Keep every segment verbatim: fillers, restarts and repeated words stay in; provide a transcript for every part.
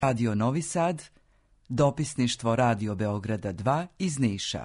Radio Novi Sad, dopisništvo Radio Beograda dva iz Niša.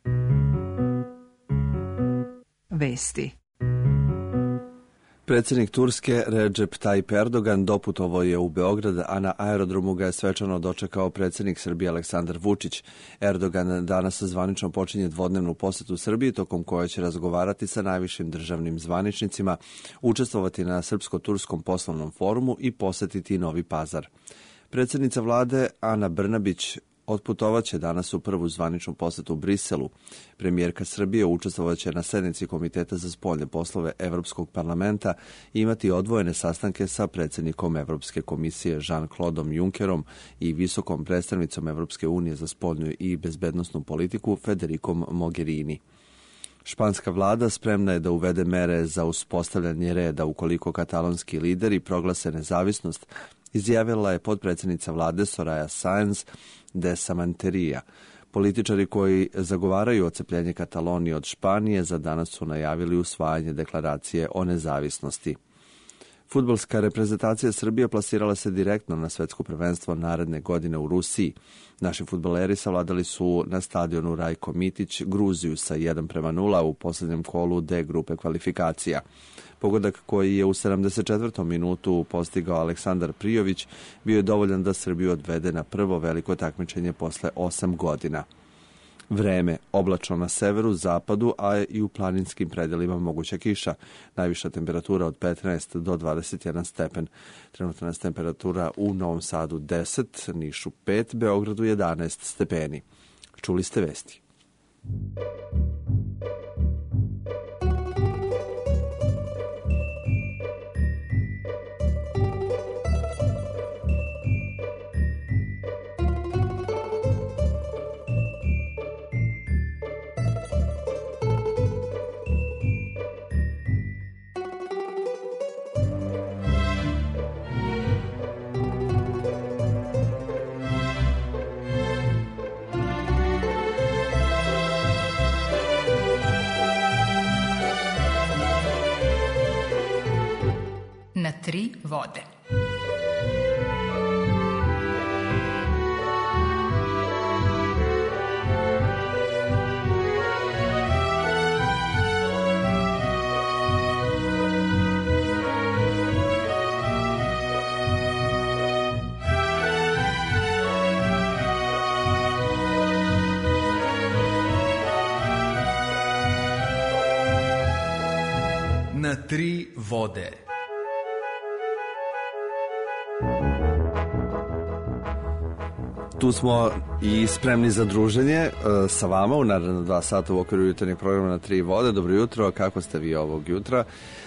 Vesti. Predsjednik Turske Recep Tayyip Erdogan doputovao je u Beograd, a na aerodromu ga je svečano dočekao predsjednik Srbije Aleksandar Vučić. Erdogan danas zvanično počinje dvodnevnu posetu Srbiji, tokom koje će razgovarati sa najvišim državnim zvaničnicima, učestvovati na Srpsko-turskom poslovnom forumu i posetiti Novi Pazar. Predsjednica vlade Ana Brnabić otputovaće danas u prvu zvaničnu posetu u Briselu. Premijerka Srbije učestvovaće na sednici Komiteta za spoljne poslove Evropskog parlamenta i imati odvojene sastanke sa predsjednikom Evropske komisije Jean-Claudeom Junckerom i visokom predstavnicom Evropske unije za spoljnu i bezbednosnu politiku Federicom Mogherini. Španska vlada spremna je da uvede mere za uspostavljanje reda ukoliko katalonski lideri proglase nezavisnost, izjavila je potpredsjednica vlade Soraya Sáenz de Santamaría. Političari koji zagovaraju odcepljenje Katalonije od Španije za danas su najavili usvajanje deklaracije o nezavisnosti. Fudbalska reprezentacija Srbije plasirala se direktno na svetsko prvenstvo naredne godine u Rusiji. Naši fudbaleri savladali su na stadionu Rajko Mitić Gruziju sa jedan prema nula u posljednjem kolu D grupe kvalifikacija. Pogodak koji je u sedamdeset četvrtom minutu postigao Aleksandar Prijović bio je dovoljan da Srbiju odvede na prvo veliko takmičenje posle osam godina. Vreme, oblačno na severu, zapadu, a i u planinskim predelima moguća kiša. Najviša temperatura od petnaest do dvadeset jedan stepen. Trenutna temperatura u Novom Sadu deset, Nišu pet, Beogradu jedanaest stepeni. Čuli ste vesti. Na tri vode. Na tri vode. Tu smo i spremni za druženje uh, sa vama u naredno dva sata u okviru jutarnjeg programa Na tri vode. Dobro jutro, kako ste vi ovog jutra?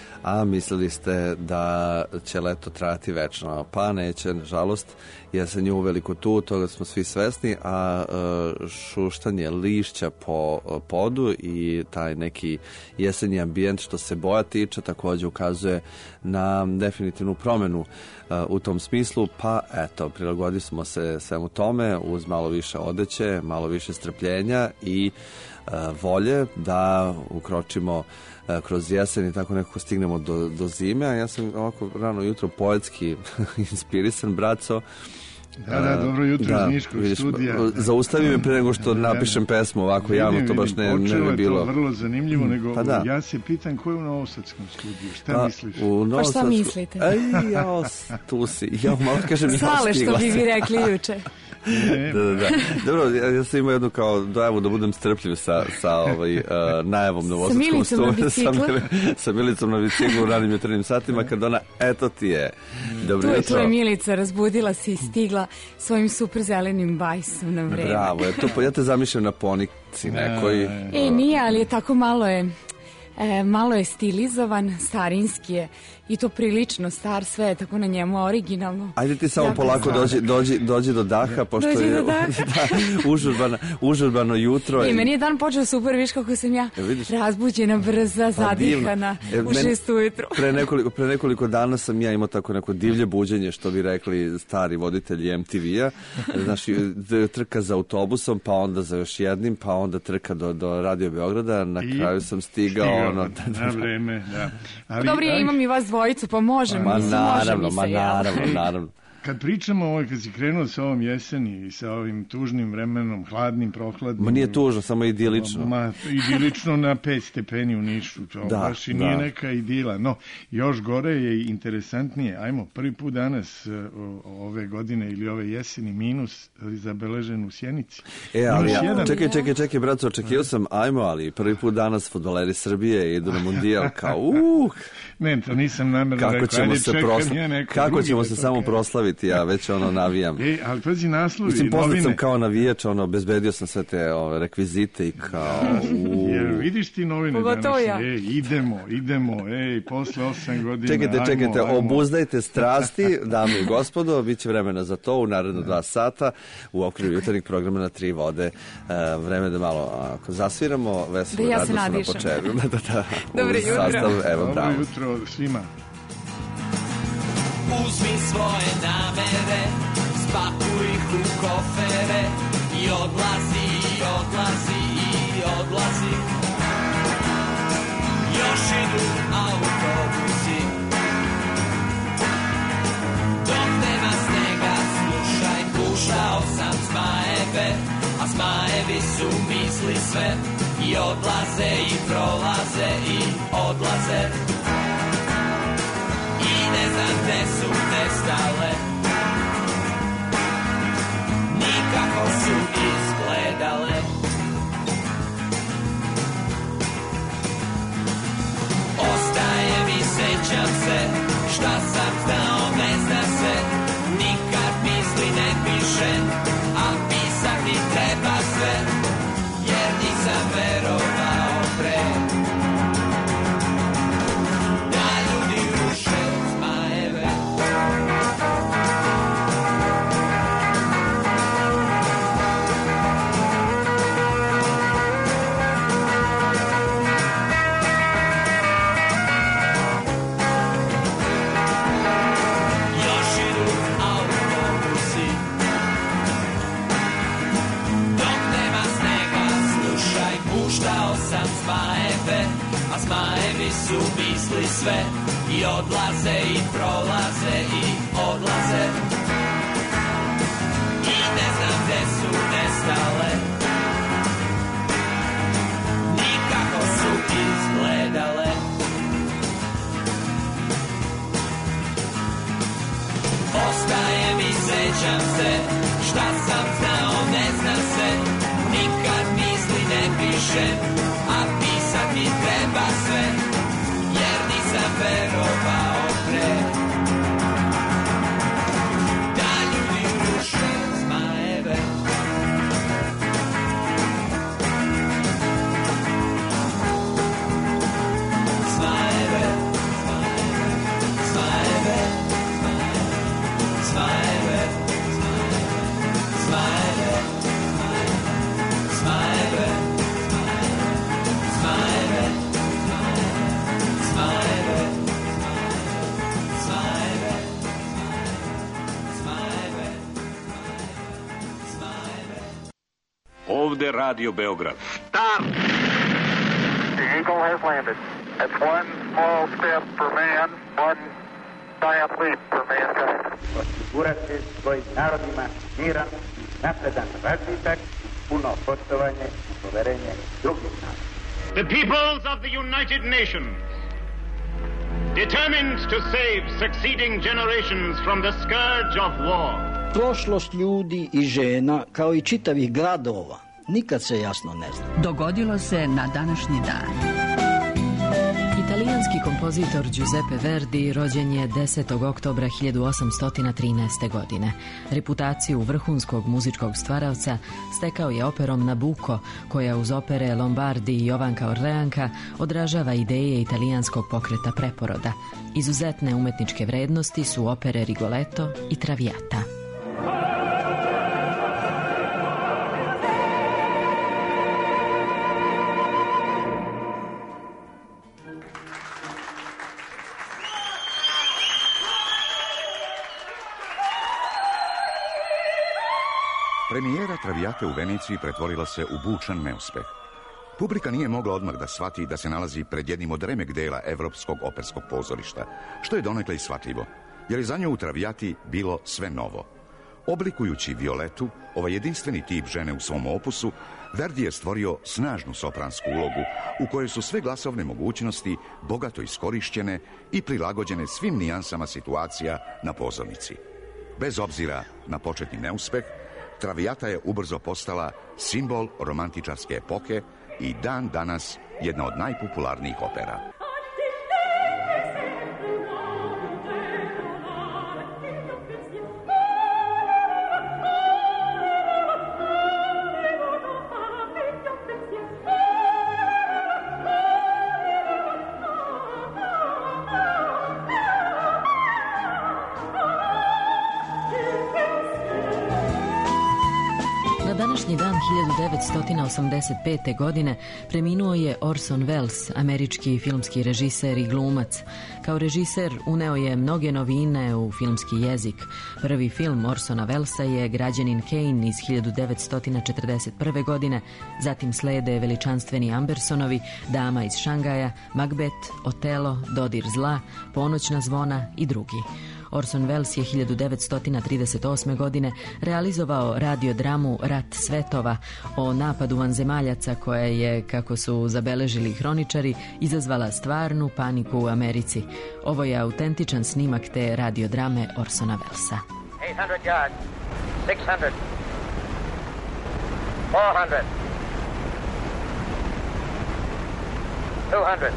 A mislili ste da će leto trajati večno, pa neće, nažalost, jesen je uveliko tu, toga smo svi svesni, a uh, šuštanje lišća po uh, podu i taj neki jesenji ambijent što se boja tiče također ukazuje na definitivnu promenu uh, u tom smislu, pa eto, prilagodili smo se svemu tome uz malo više odeće, malo više strpljenja i uh, volje da ukročimo kroz jesen i tako nekako stignemo do, do zime, a ja sam ovako rano jutro poetski inspirisan, braco. Da, da, dobro jutro da, iz Niškog studija. Zaustavi me pre nego što napišem pesmu ovako javno, to baš ne, ne bi bilo. To vrlo zanimljivo, nego pa da. Ja se pitam ko je u Novosadskom studiju, šta a, misliš? U pa šta mislite? Aj, jao, tu si, ja malo kažem, ja Sale, što bi vi rekli juče. Da, da, da. Dobro, ja, ja sam imao jednu kao dojavu da budem strpljiv sa, sa ovaj, uh, najavom Novosadskom studiju. Sa, sa Milicom na biciklu u ranim jutarnjim satima, kad ona, eto ti je. Dobro tu je, jutro. Tu je Milica, razbudila se i stigla svojim super zelenim bajsom na vreme. Bravo, ja, to, ja te zamišljam na ponici nekoj. E, nije, ali je tako malo je, e, malo je stilizovan, starinski je. I to prilično star, sve je tako na njemu originalno. Ajde ti samo ja polako dođi, dođi, dođi do daha, pošto dođi je do daha. da, užurbano, užurbano jutro. I meni je dan počeo super, viš kako sam ja ja razbuđena, brza, zadihana, e, u šest ujutru. Pre nekoliko, pre nekoliko dana sam ja imao tako neko divlje buđenje, što bi rekli stari voditelji em te ve-a. Znaš, trka za autobusom, pa onda za još jednim, pa onda trka do, do Radio Beograda. Na I kraju sam stigao. stigao ono, na vreme, da. Ali, dobro, ja imam i vas dvojicu, pa možemo. Ma mislim, naravno, može ma naravno, naravno. kad pričamo ovo, kad si krenuo sa ovom jeseni i sa ovim tužnim vremenom, hladnim, prohladnim... Ma nije tužno, samo idilično. Ma, idilično na pet stepeni u Nišu, to da, baš i nije da. neka idila. No, još gore je i interesantnije. Ajmo, prvi put danas o, ove godine ili ove jeseni minus zabeležen u Sjenici. E, ali ja, jedan... čekaj, čekaj, čekaj, braco, očekio sam, ajmo, ali prvi put danas fudbaleri Srbije idu na Mundijal, kao uh... Ne, to nisam namerno kako rekao. Ćemo se prosla... Kako ćemo se samo kao... proslaviti, ja već ono navijam. E, ali pazi naslovi, Mislim, poznat novine. sam kao navijač, ono, bezbedio sam sve te ove, rekvizite i kao... Uh... Jer vidiš ti novine Pogotovo danas, ja. ej, idemo, idemo, ej, posle osam godina, Čekajte, ajmo, čekajte, ajmo. obuzdajte strasti, dame i gospodo, bit će vremena za to u naredno dva sata u okviru jutarnjeg programa Na tri vode. Uh, vreme da malo ako zasviramo, veselo da ja radno se na početku. da, da, Dobro jutro. Sastav, evo, Dobro bravo. jutro svima. Uzmi svoje namere, spakuj ih u kofere i odlazi, i odlazi, i odlazi. Još idu autobusi, dok nema snega, slušaj, puštao sam zmajeve, a zmajevi su misli sve i odlaze i prolaze i odlaze. Ne znam gde su nestale, nikako su izgledale. Ostaje mi, sećam se, šta sam znao, ne zna se, nikad misli ne piše, a pisati treba sve, jer nisam verovao pre. Zmajevi su misli sve i odlaze i prolaze i odlaze. I ne znam gde su nestale, nikako su izgledale. Ostaje mi, sećam se, šta sam znao, ne zna se, nikad misli ne pišem, a pisati treba sve, jer nisam verovao pre. Da ljudi ruše zmajeve, zmajeve, zmajeve, zmajeve, zmajeve, zmajeve, Ovde Radio Beograd. Stop! The Eagle has landed. That's one small step for man, one giant leap for mankind. Osigurati svojim narodima miran, napredan razvitak, puno poštovanje i poverenje drugih naroda. The peoples of the United Nations, determined to save succeeding generations from the scourge of war. Prošlost ljudi i žena, kao i čitavih gradova, nikad se jasno ne zna. Dogodilo se na današnji dan. Italijanski kompozitor Giuseppe Verdi rođen je desetog oktobra hiljadu osamsto trinaeste. godine. Reputaciju vrhunskog muzičkog stvaraoca stekao je operom Nabucco, koja uz opere Lombardi i Jovanka Orleanka odražava ideje italijanskog pokreta preporoda. Izuzetne umetničke vrednosti su opere Rigoletto i Traviata. Premijera Traviate u Veneciji pretvorila se u bučan neuspeh. Publika nije mogla odmah da shvati da se nalazi pred jednim od remek dela evropskog operskog pozorišta, što je donekle i shvatljivo. jer je za nju u Traviati bilo sve novo. Oblikujući Violetu, ovaj jedinstveni tip žene u svom opusu, Verdi je stvorio snažnu sopransku ulogu u kojoj su sve glasovne mogućnosti bogato iskorišćene i prilagođene svim nijansama situacija na pozornici. Bez obzira na početni neuspeh, Traviata je ubrzo postala simbol romantičarske epoke i dan danas jedna od najpopularnijih opera. Današnji dan hiljadu devetsto osamdeset pete. godine preminuo je Orson Welles, američki filmski režiser i glumac. Kao režiser uneo je mnoge novine u filmski jezik. Prvi film Orsona Wellesa je Građanin Kane iz hiljadu devetsto četrdeset prve. godine, zatim slede veličanstveni Ambersonovi, Dama iz Šangaja, Macbeth, Otelo, Dodir zla, Ponoćna zvona i drugi. Orson Welles je hiljadu devetsto trideset osme. godine realizovao radiodramu Rat svetova o napadu vanzemaljaca koja je, kako su zabeležili hroničari, izazvala stvarnu paniku u Americi. Ovo je autentičan snimak te radiodrame Orsona Wellesa. eight hundred yards, six hundred, four hundred, two hundred.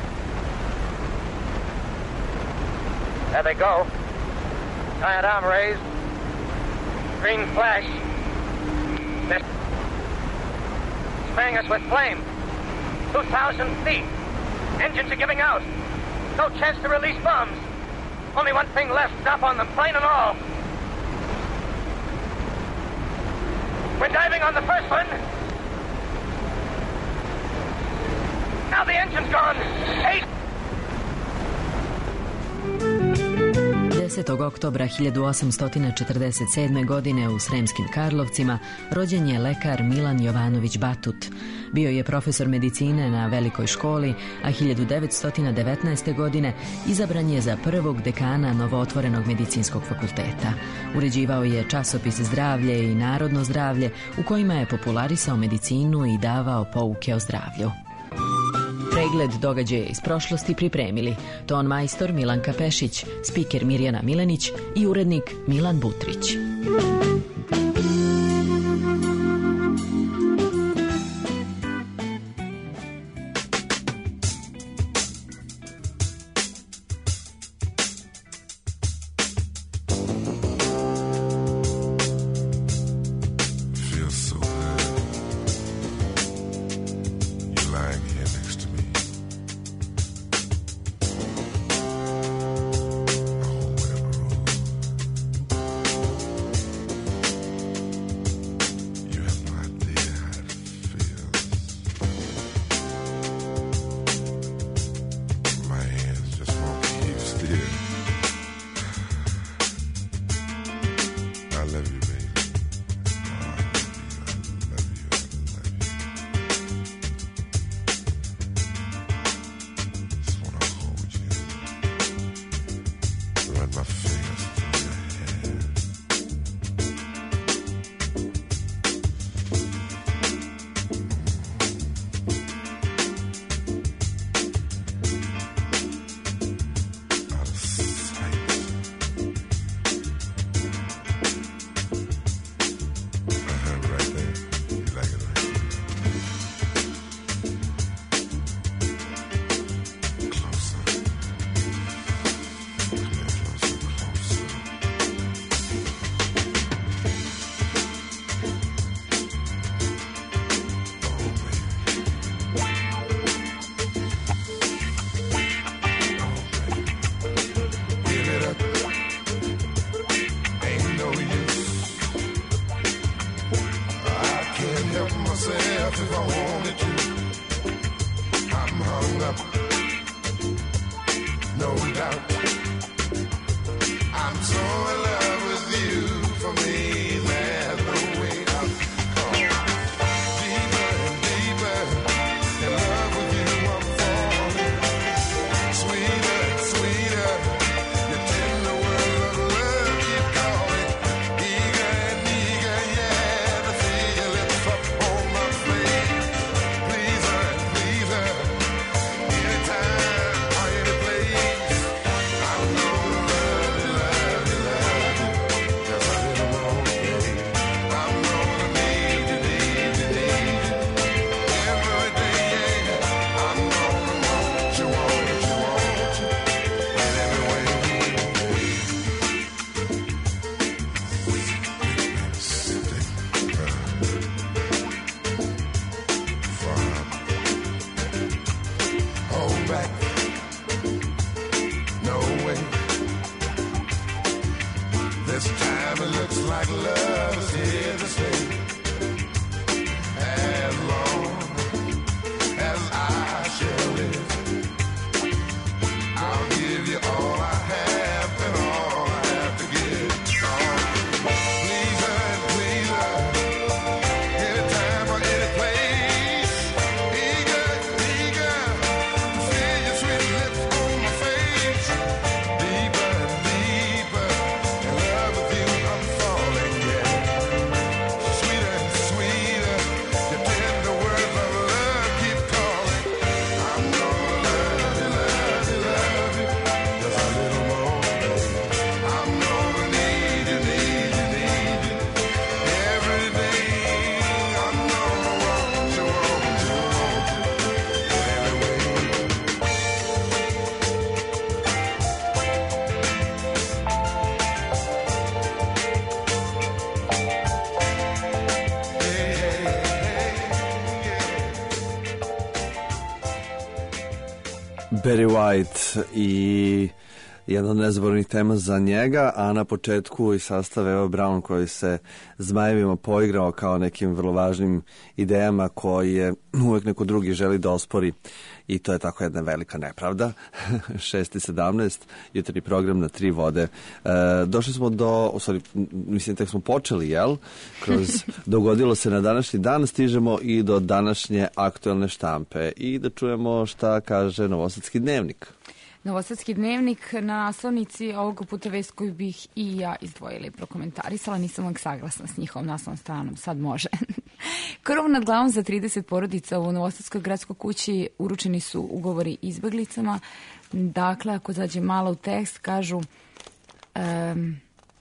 There they go. Giant arm raised. Green flash. They're spraying us with flame. Two thousand feet. Engines are giving out. No chance to release bombs. Only one thing left. Stop on them, plane and all. We're diving on the first one. Now the engine's gone. Eight. desetog oktobra hiljadu osamsto četrdeset sedme. godine u Sremskim Karlovcima rođen je lekar Milan Jovanović Batut. Bio je profesor medicine na Velikoj školi, a hiljadu devetsto devetnaeste. godine izabran je za prvog dekana novootvorenog medicinskog fakulteta. Uređivao je časopis Zdravlje i Narodno zdravlje, u kojima je popularisao medicinu i davao pouke o zdravlju. Pregled događaja iz prošlosti pripremili ton majstor Milanka Pešić, spiker Mirjana Milenić i urednik Milan Butrić. Barry White i jedna od nezaboravnih tema za njega, a na početku i sastav Eva Braun koji se Zmajevima poigrao kao nekim vrlo važnim idejama koje uvek neko drugi želi da ospori i to je tako jedna velika nepravda. šest i sedamnaest, jutarnji program na tri vode. E, došli smo do, o, sorry, mislim tek smo počeli, jel? Kroz dogodilo se na današnji dan, stižemo i do današnje aktuelne štampe i da čujemo šta kaže Novosadski dnevnik. Novosadski dnevnik, na naslovnici ovog puta vest koju bih i ja izdvojila i prokomentarisala, nisam uvijek saglasna s njihovom naslovnom stranom, sad može. Krov nad glavom za trideset porodica u Novosadskoj gradskoj kući uručeni su ugovori izbeglicama. Dakle, ako zađe malo u tekst, kažu... Um,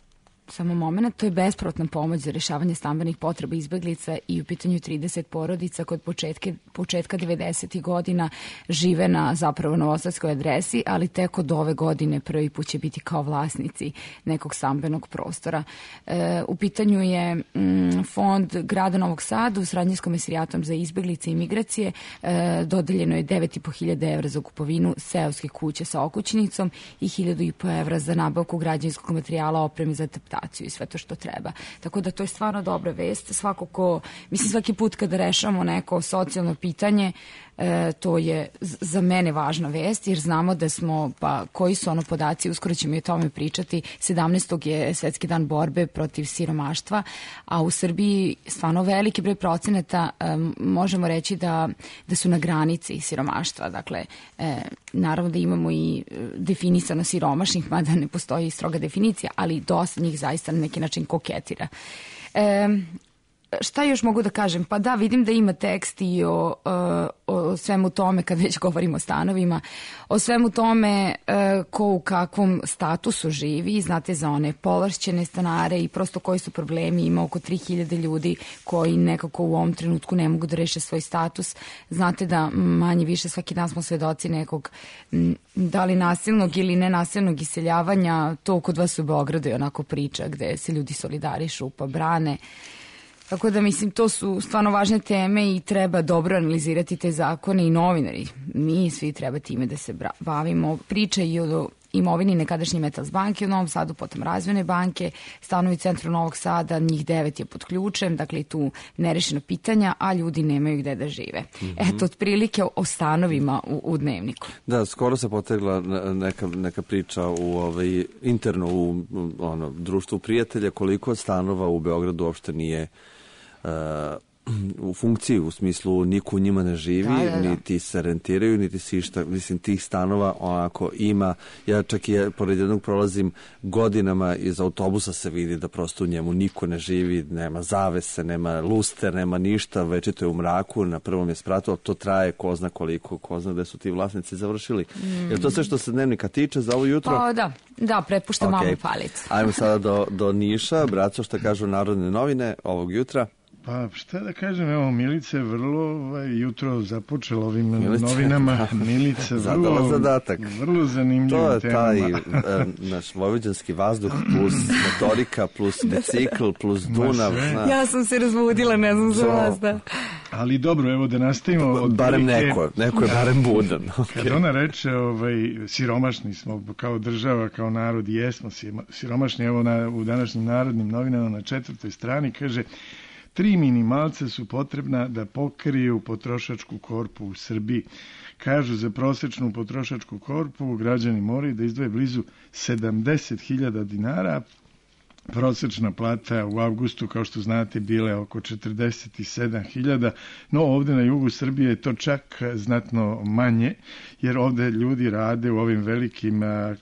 Samo moment, to je bespovratna pomoć za rješavanje stambenih potreba izbeglica i u pitanju trideset porodica kod početke, početka devedesetih godina žive na zapravo novosadskoj adresi, ali tek od ove godine prvi put će biti kao vlasnici nekog stambenog prostora. E, u pitanju je mm, fond grada Novog Sada u saradnji s Komesarijatom za izbeglice i migracije. E, dodeljeno je devet i po hiljada evra za kupovinu seoske kuće sa okućnicom i hiljadu i po evra za nabavku građevinskog materijala, opreme za adaptaciju i sve to što treba. Tako da to je stvarno dobra vest. Svako ko, mislim svaki put kada rešamo neko socijalno pitanje, e, to je za mene važna vest, jer znamo da smo, pa koji su ono podaci, uskoro ćemo i o tome pričati, sedamnaestog je Svetski dan borbe protiv siromaštva, a u Srbiji stvarno veliki broj procenata e, možemo reći da, da su na granici siromaštva. Dakle, e, naravno da imamo i definisano siromašnih, mada ne postoji stroga definicija, ali dosta njih zaista na neki način koketira. E, šta još mogu da kažem? Pa da, vidim da ima tekst i o, o, o svemu tome, kad već govorimo o stanovima, o svemu tome e, ko u kakvom statusu živi. Znate, za one povlašćene stanare i prosto koji su problemi. Ima oko tri hiljade ljudi koji nekako u ovom trenutku ne mogu da reše svoj status. Znate da manje više svaki dan smo svedoci nekog m, da li nasilnog ili nenasilnog iseljavanja. To kod vas u Beogradu je onako priča gde se ljudi solidarišu pa brane. Tako da, mislim, to su stvarno važne teme i treba dobro analizirati te zakone i novinari. Mi svi treba time da se bavimo. Priča i o imovini nekadašnje Metals banke u Novom Sadu, potom Razvojne banke, stanovi u centru Novog Sada, njih devet je pod ključem, dakle tu nerešeno pitanja, a ljudi nemaju gde da žive. Mm-hmm. Eto, otprilike o stanovima u, u dnevniku. Da, skoro se potegla neka, neka priča u ovaj, interno u ono, društvu prijatelja, koliko stanova u Beogradu uopšte nije uh, u funkciji, u smislu niko u njima ne živi, da, da, da. Niti se rentiraju, niti se išta, mislim, tih stanova onako ima. Ja čak i pored jednog prolazim godinama, iz autobusa se vidi da prosto u njemu niko ne živi, nema zavese, nema luster, nema ništa, večito je u mraku, na prvom je spratu, ali to traje ko zna koliko, ko zna gde su ti vlasnici završili. Mm. Je to sve što se dnevnika tiče za ovo jutro? Pa da, da, prepuštam okay. mamu palicu. Ajmo sada do, do Niša. Braco, šta kažu Narodne novine ovog jutra? Pa šta da kažem, evo Milica je vrlo ovaj, jutro započela ovim Milica, novinama. Milica vrlo, zadatak. vrlo zanimljivim temama. To je taj e, naš vojvođanski vazduh plus motorika plus bicikl plus Dunav. Ja sam se razbudila, ne znam za vas da. Ali dobro, evo da nastavimo. Od barem prilike, neko, neko je barem budan. Okay. Kad ona reče, ovaj, siromašni smo kao država, kao narod, jesmo siromašni, evo na, u današnjim Narodnim novinama na četvrtoj strani kaže: tri minimalca su potrebna da pokriju potrošačku korpu u Srbiji. Kažu, za prosečnu potrošačku korpu građani moraju da izdvoje blizu sedamdeset hiljada dinara. Prosečna plata u avgustu, kao što znate, bila je oko četrdeset sedam hiljada, no ovde na jugu Srbije je to čak znatno manje, jer ovde ljudi rade u ovim velikim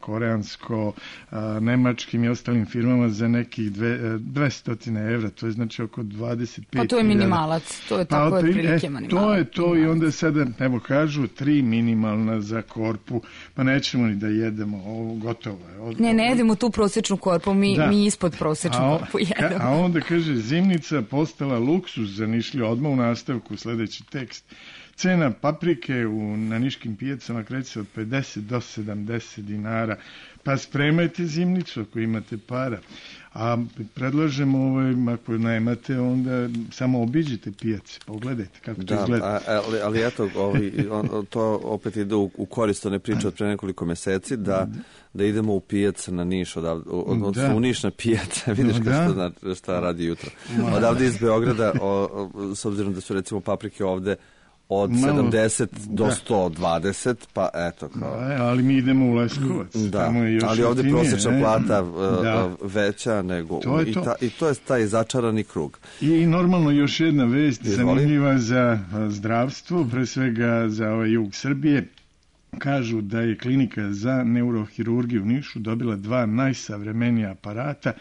koreansko-nemačkim i ostalim firmama za nekih dvesta evra, to je znači oko dvadeset pet hiljada. Pa to je minimalac, to je tako pa, prilike e, minimalac. To je to minimalac. I onda sada, evo kažu, tri minimalna za korpu, pa nećemo ni da jedemo, ovo gotovo je. Ovo, ne, ne jedemo tu prosečnu korpu, mi, mi ispod prosečnu korpu jedemo. A onda kaže, zimnica postala luksuz za Nišliju, odmah u nastavku sledeći tekst. Cena paprike u, na niškim pijacama kreće se od pedeset do sedamdeset dinara. Pa spremajte zimnicu ako imate para. A predlažem, ovaj, ako nemate, onda samo obiđite pijace, pogledajte kako to da, izgleda. A, ali, ali eto, ovaj, on, to opet ide u, u korist one priče od pre nekoliko meseci, da, da idemo u pijac na Niš, odavde, od, od, da. u Niš na pijac, vidiš no, da. šta, šta radi jutro. No. Odavde iz Beograda, o, o, s obzirom da su recimo paprike ovde od malo, sedamdeset do da. sto dvadeset, pa eto kao. Da, ali mi idemo u Leskovac. Da, tamo je još ali ovde jeftinije, prosječna ne? plata da. veća nego... To i, ta, I to je taj začarani krug. I normalno još jedna vest zanimljiva za zdravstvo, pre svega za ovaj jug Srbije. Kažu da je klinika za neurohirurgiju u Nišu dobila dva najsavremenija aparata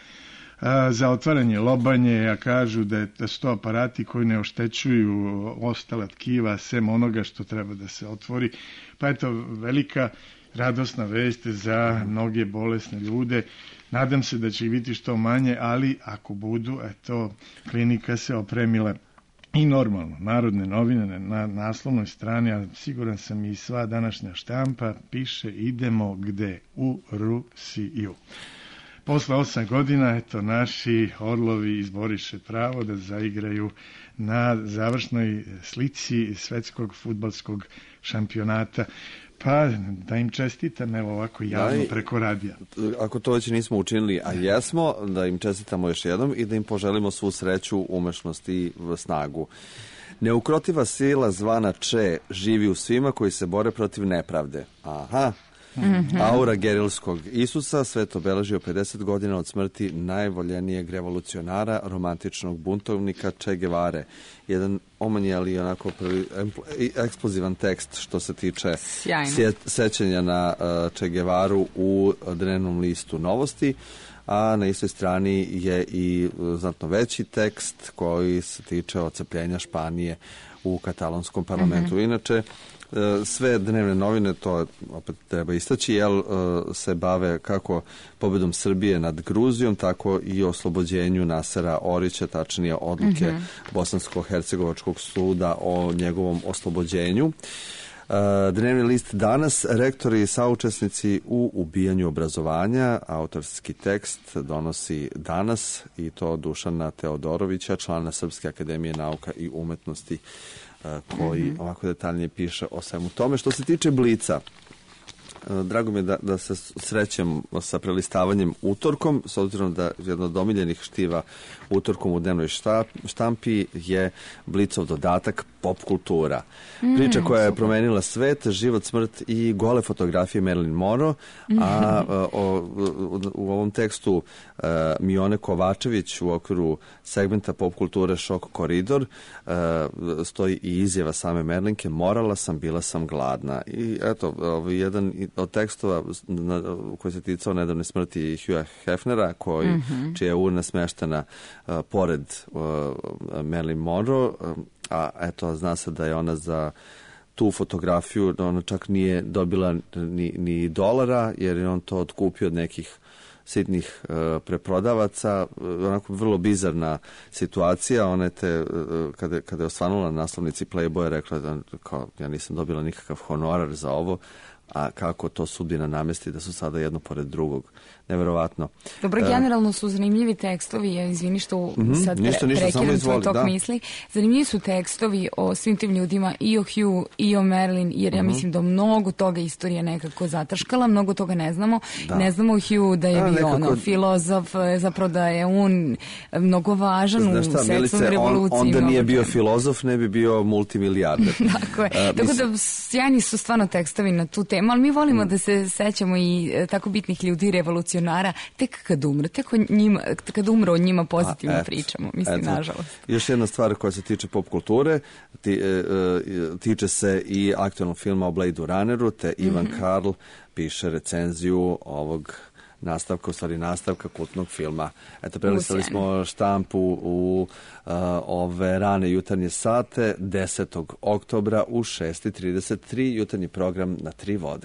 za otvaranje lobanje, a kažu da, je, da su to aparati koji ne oštećuju ostala tkiva, sem onoga što treba da se otvori. Pa eto, velika radosna vest za mnoge bolesne ljude. Nadam se da će ih biti što manje, ali ako budu, eto, klinika se opremila. I normalno, Narodne novine na naslovnoj strani, a siguran sam i sva današnja štampa, piše idemo gde? U Rusiju. Posle osam godina, eto, naši orlovi izboriše pravo da zaigraju na završnoj slici svetskog fudbalskog šampionata. Pa, da im čestitam, evo ovako javno preko radija. Ako to već nismo učinili, a jesmo, da im čestitamo još jednom i da im poželimo svu sreću, umešnost i snagu. Neukrotiva sila zvana Če živi u svima koji se bore protiv nepravde. Aha. Mm-hmm. Aura gerilskog Isusa svet obeležio pedeset godina od smrti najvoljenijeg revolucionara, romantičnog buntovnika Che Guevare. Jedan omanji, ali onako prvi, eksplozivan tekst što se tiče sje, sećanja na uh, Che Guevaru u dnevnom listu Novosti, a na istoj strani je i znatno veći tekst koji se tiče ocepljenja Španije u katalonskom parlamentu. Mm-hmm. Inače, sve dnevne novine, to opet treba istaći, jel, se bave kako pobedom Srbije nad Gruzijom, tako i oslobođenju Nasera Orića, tačnije odluke mm-hmm. Bosansko-hercegovačkog suda o njegovom oslobođenju. Dnevni list Danas, rektori i saučesnici u ubijanju obrazovanja, autorski tekst donosi Danas i to Dušana Teodorovića, člana Srpske akademije nauka i umetnosti, koji mm-hmm. ovako detaljnije piše o svemu tome. Što se tiče Blica, drago mi je da, da se srećem sa prelistavanjem utorkom, s obzirom da jedno od omiljenih štiva utorkom u dnevnoj štampi je Blicov dodatak pop kultura. Mm, Priča koja je promenila svet, život, smrt i gole fotografije Marilyn Monroe, a o, o, u ovom tekstu uh, Mione Kovačević u okviru segmenta pop kulture Šok koridor uh, stoji i izjava same Merlinke: morala sam, bila sam gladna. I eto, ovaj jedan od tekstova na, koji se ticao nedavne smrti Hugha Hefnera, koji, mm-hmm. čija je urna smeštena uh, pored uh, Marilyn Monroe, uh, a eto, zna se da je ona za tu fotografiju, ona čak nije dobila ni, ni dolara, jer je on to otkupio od nekih sitnih uh, preprodavaca. Onako vrlo bizarna situacija. Ona je te, uh, kada, kada je osvanula na naslovnici Playboya, rekla da kao, ja nisam dobila nikakav honorar za ovo, a kako to sudbina namesti da su sada jedno pored drugog. Neverovatno. Dobro, generalno su zanimljivi tekstovi, ja izvini što mm-hmm, sad ništa, ništa, prekidam tvoj tok da. misli. Zanimljivi su tekstovi o svim tim ljudima, i o Hugh, i o Marilyn, jer ja mm-hmm. mislim da mnogo toga istorija nekako zataškala, mnogo toga ne znamo. Da. Ne znamo o Hugh da je a, bio nekako... ono, filozof, zapravo da je on mnogo važan šta, u seksualnoj revoluciji. On, onda nije bio filozof, ne bi bio multimilijarder. Tako je. Uh, Tako da sjajni su stvarno tekstovi na tu temu, ali mi volimo mm. da se sećamo i tako bitnih ljudi, revolucionara, tek kad umre, tek o njima, kad umre o njima pozitivno A, et, pričamo, mislim, et, nažalost. Još jedna stvar koja se tiče pop kulture, ti, e, e, tiče se i aktualnog filma o Blade Runneru, te Ivan mm-hmm. Karl piše recenziju ovog nastavka, u stvari nastavka kultnog filma. Eto, prelistali smo štampu u uh, ove rane jutarnje sate, desetog oktobra u šest i trideset tri, jutarnji program na tri vode.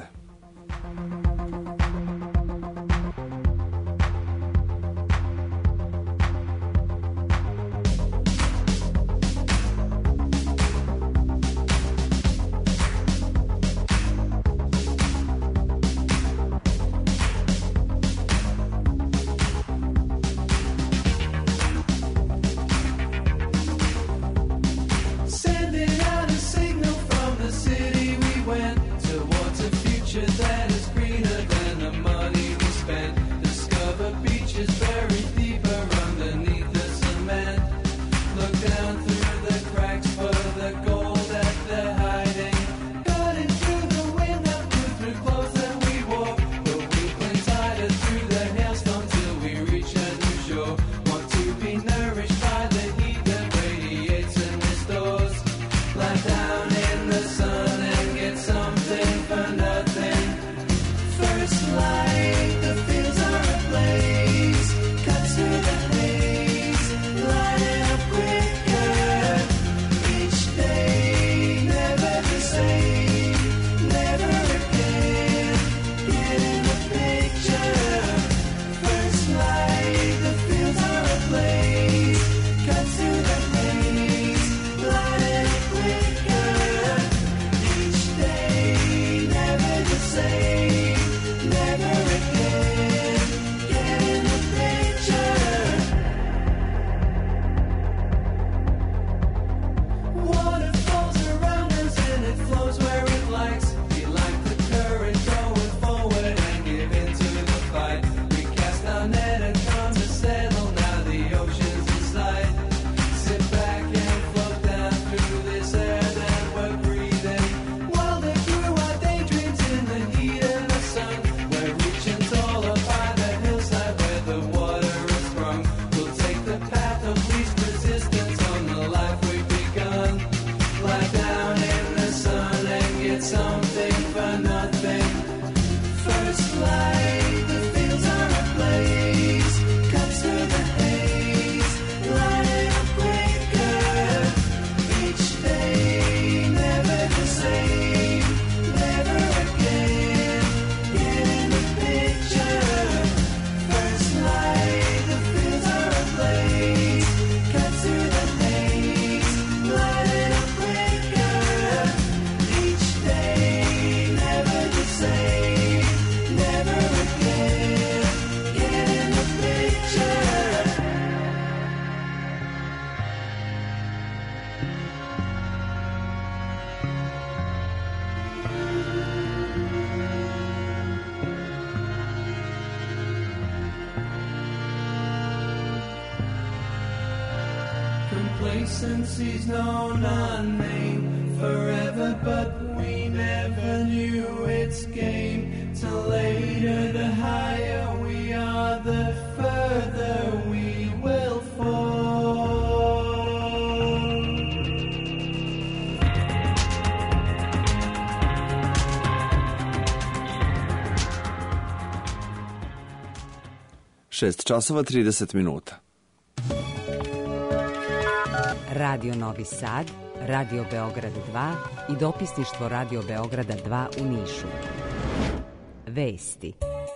Complacency's known our name forever, but we never knew its game. Till later, the higher we are, the further we will fall. šest časova trideset minuta. Radio Novi Sad, Radio Beograd dva i dopisništvo Radio Beograda dva u Nišu. Vesti.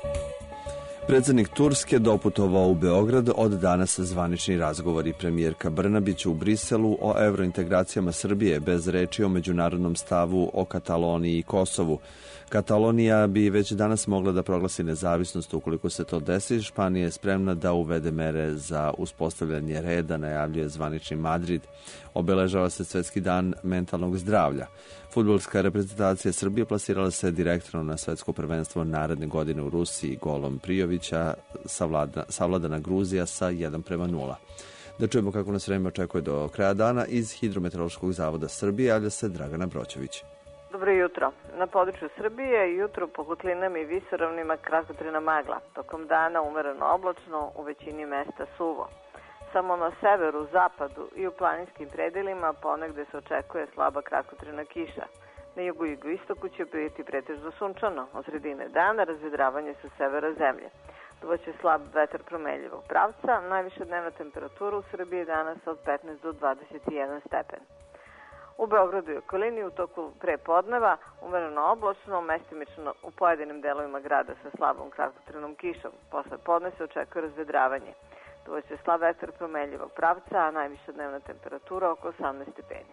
Predsednik Turske doputovao u Beograd, od danas zvanični razgovori. Premijerka Brnabić u Briselu o evrointegracijama Srbije bez reči o međunarodnom stavu o Kataloniji i Kosovu. Katalonija bi već danas mogla da proglasi nezavisnost ukoliko se to desi. Španija je spremna da uvede mere za uspostavljanje reda, najavljuje zvanični Madrid. Obeležava se Svetski dan mentalnog zdravlja. Fudbalska reprezentacija Srbije plasirala se direktno na svetsko prvenstvo naredne godine u Rusiji. Golom Prijovića savlada, savladana Gruzija sa jedan prema nula. Da čujemo kako nas vreme očekuje do kraja dana. Iz Hidrometeorološkog zavoda Srbije javlja se Dragana Broćević. Dobro jutro. Na području Srbije jutro po kotlinama i visoravnima kratkotrajna magla. Tokom dana umereno oblačno, u većini mesta suvo. Samo na severu, zapadu i u planinskim predelima ponegde se očekuje slaba kratkotrajna kiša. Na jugu i jugoistoku će biti pretežno sunčano. Od sredine dana razvedravanje sa severa zemlje. Duvaće slab vetar promenljivog pravca. Najviša dnevna temperatura u Srbiji danas od petnaest do dvadeset jedan stepen. U Beogradu i okolini u toku prepodneva umereno oblačno, mestimično u pojedinim delovima grada sa slabom kratkotrajnom kišom. Posle podne se očekuje razvedravanje. Duvaće slab vetar promenljivog pravca, a najviša dnevna temperatura oko osamnaest stepeni.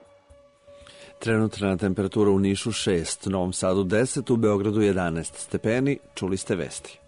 Trenutna temperatura u Nišu šest, u Novom Sadu deset, u Beogradu jedanaest stepeni. Čuli ste vesti.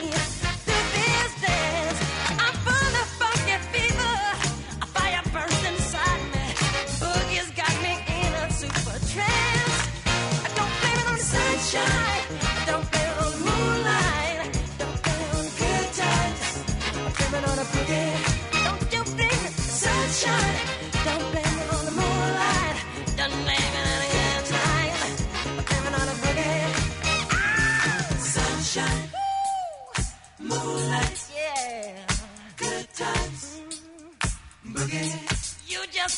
First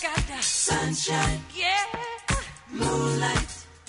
got the sunshine, yeah, moonlight,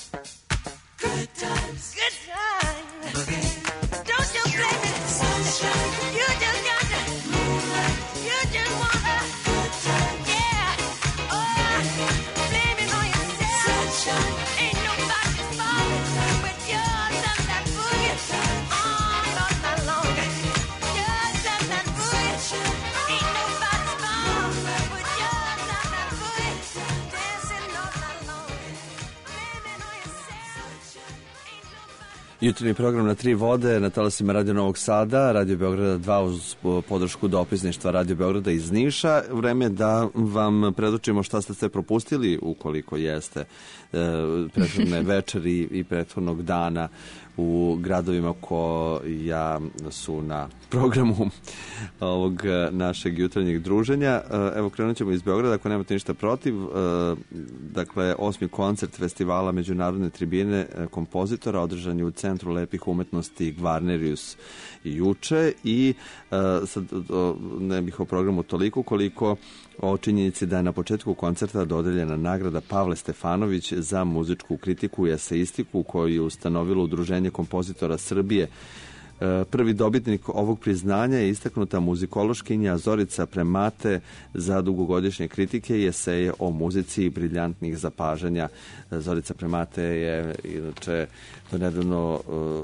good times, good times. Don't you blame it, sunshine. You just got the moonlight. You just want the good times, yeah. Oh, blame it on yourself. Sunshine. Ain't nobody falling, but you're just that boogie all night long. You're just that boogie. Ain't nobody falling, but you're just that boogie dancing all night long. Blame it on yourself. Jutarnji program na tri vode na talasima Radio Novog Sada, Radio Beograda dva uz podršku dopisništva Radio Beograda iz Niša. Vreme da vam predočimo šta ste sve propustili, ukoliko jeste e, prethodne večeri i prethodnog dana u gradovima koja su na programu ovog našeg jutarnjeg druženja. Evo, krenut ćemo iz Beograda, ako nemate ništa protiv. Dakle, osmi koncert festivala Međunarodne tribine kompozitora održan je u Centru lepih umetnosti Gvarnerius juče i sad ne bih o programu toliko koliko o činjenici da je na početku koncerta dodeljena nagrada Pavle Stefanović za muzičku kritiku i eseistiku koju je ustanovilo Udruženje kompozitora Srbije. Prvi dobitnik ovog priznanja je istaknuta muzikološkinja Zorica Premate za dugogodišnje kritike i eseje o muzici i briljantnih zapažanja. Zorica Premate je inače nedavno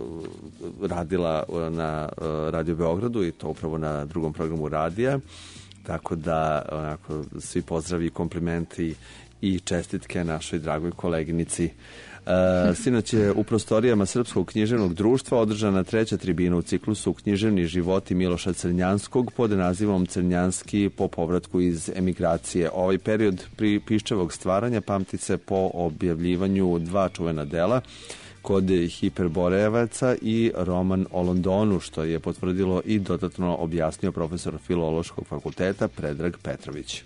radila na Radio Beogradu i to upravo na drugom programu radija. Tako da onako, svi pozdravi, komplimenti i čestitke našoj dragoj koleginici. Uh, sinoć je u prostorijama Srpskog književnog društva održana treća tribina u ciklusu Književni životi Miloša Crnjanskog pod nazivom Crnjanski po povratku iz emigracije. Ovaj period pri Piščevog stvaranja pamti se po objavljivanju dva čuvena dela kod Hiperborejevaca i roman o Londonu, što je potvrdilo i dodatno objasnio profesor Filološkog fakulteta Predrag Petrović.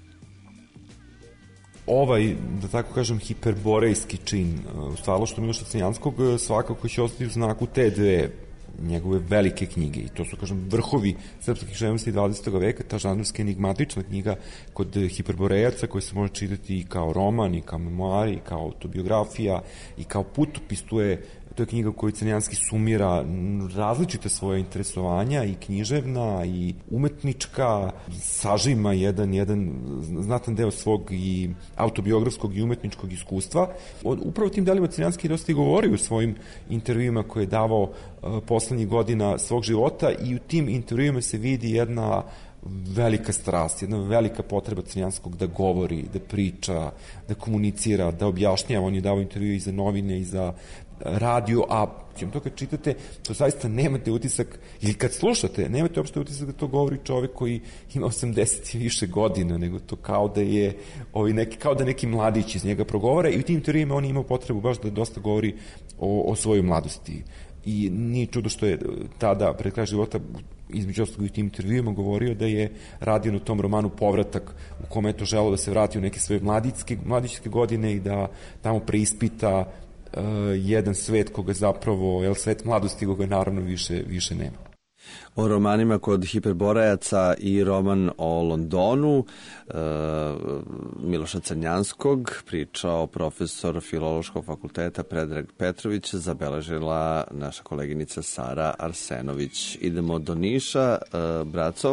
Ovaj, da tako kažem, hiperborejski čin u stvaralaštvu Miloša Crnjanskog svakako će ostati u znaku te dve njegove velike knjige i to su, kažem, vrhovi srpske književnosti dvadesetog veka, ta žanrovska enigmatična knjiga kod Hiperborejaca koja se može čitati i kao roman, i kao memoari, i kao autobiografija, i kao putopis. To je, to je knjiga u kojoj Crnjanski sumira različite svoje interesovanja i književna i umetnička, sažima jedan, jedan znatan deo svog i autobiografskog i umetničkog iskustva. Upravo tim delima Crnjanski dosta i govori u svojim intervjuima koje je davao poslednjih godina svog života i u tim intervjuima se vidi jedna velika strast, jedna velika potreba Crnjanskog da govori, da priča, da komunicira, da objašnjava. On je davao intervju i za novine i za radio, a to kad čitate, to zaista nemate utisak, ili kad slušate, nemate uopšte utisak da to govori čovek koji ima osamdeset i više godina, nego to kao da je ovaj neki, kao da neki mladić iz njega progovara i u tim intervjuima on je imao potrebu baš da dosta govori o, o svojoj mladosti. I nije čudo što je tada, pred kraj života, između ostalog u tim intervjuima govorio da je radio na tom romanu Povratak, u kome je to želeo da se vrati u neke svoje mladićke, mladićke godine i da tamo preispita uh, jedan svet koga zapravo, jel, svet mladosti koga naravno više, više nema. O romanima kod Hiperborejaca i roman o Londonu e, Miloša Crnjanskog pričao profesor Filološkog fakulteta Predrag Petrović, zabeležila naša koleginica Sara Arsenović. Idemo do Niša. E, Braco?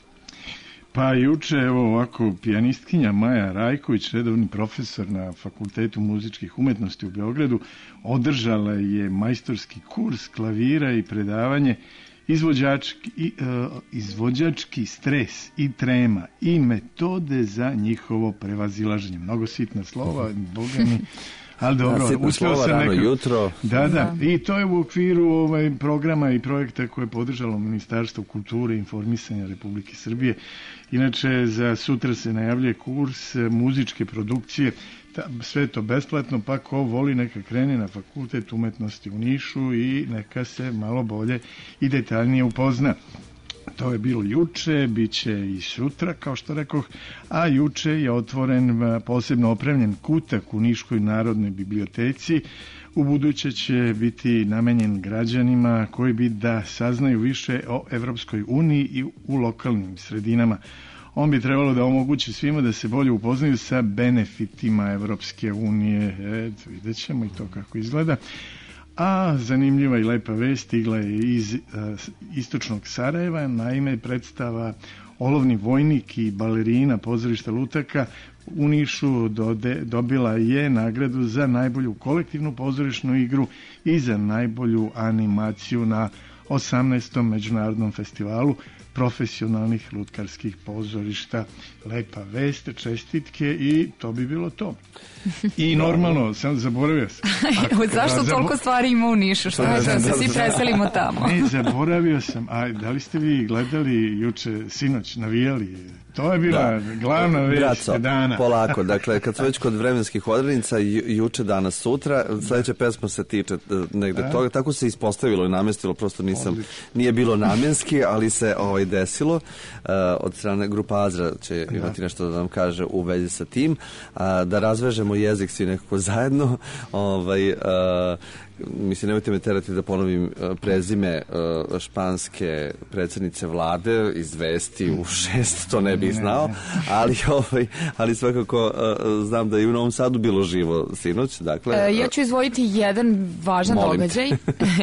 Pa juče, evo ovako, pijanistkinja Maja Rajković, redovni profesor na Fakultetu muzičkih umetnosti u Beogradu, održala je majstorski kurs klavira i predavanje Izvođački, uh, izvođački stres i trema i metode za njihovo prevazilaženje. Mnogo sitna slova, boga mi, ali dobro, da, uspeo sam nekako. Jutro. Da, da, i to je u okviru ovaj, programa i projekta koje je podržalo Ministarstvo kulture i informisanja Republike Srbije. Inače, za sutra se najavljuje kurs muzičke produkcije, sve to besplatno, pa ko voli neka krene na Fakultet umetnosti u Nišu i neka se malo bolje i detaljnije upozna. To je bilo juče, bit će i sutra, kao što rekoh, a juče je otvoren posebno opremljen kutak u Niškoj narodnoj biblioteci. U buduće će biti namenjen građanima koji bi da saznaju više o Evropskoj uniji i u lokalnim sredinama. on bi trebalo da omogući svima da se bolje upoznaju sa benefitima Evropske unije. E, vidjet ćemo i to kako izgleda. A zanimljiva i lepa vest stigla je iz uh, istočnog Sarajeva, naime predstava Olovni vojnik i balerina pozorišta Lutaka u Nišu dode, dobila je nagradu za najbolju kolektivnu pozorišnu igru i za najbolju animaciju na osamnaestom međunarodnom festivalu profesionalnih lutkarskih pozorišta. Lepa vest, čestitke i to bi bilo to. I normalno, sam zaboravio sam. Ako, Zašto zabo... toliko stvari ima u Nišu? Što da, da, da se svi preselimo tamo? Ne, zaboravio sam. A da li ste vi gledali juče, sinoć, navijali? To je bila da. glavna vest dana. Polako, dakle, kad smo već kod vremenskih odrednica, ju, juče, danas, sutra, sledeća pesma se tiče negde da. toga, tako se ispostavilo i namestilo, prosto nisam, Odlično. nije bilo namjenski, ali se ovaj, desilo. Uh, od strane grupa Azra će da. imati nešto da nam kaže u vezi sa tim. Uh, da razvežemo jezik svi nekako zajedno. Ovaj, uh, mislim, nemojte me terati da ponovim prezime španske predsjednice vlade iz vesti u šest, to ne bih znao, ali, ovaj, ali svakako znam da je u Novom Sadu bilo živo sinoć. Dakle, e, ja ću izvojiti jedan važan događaj.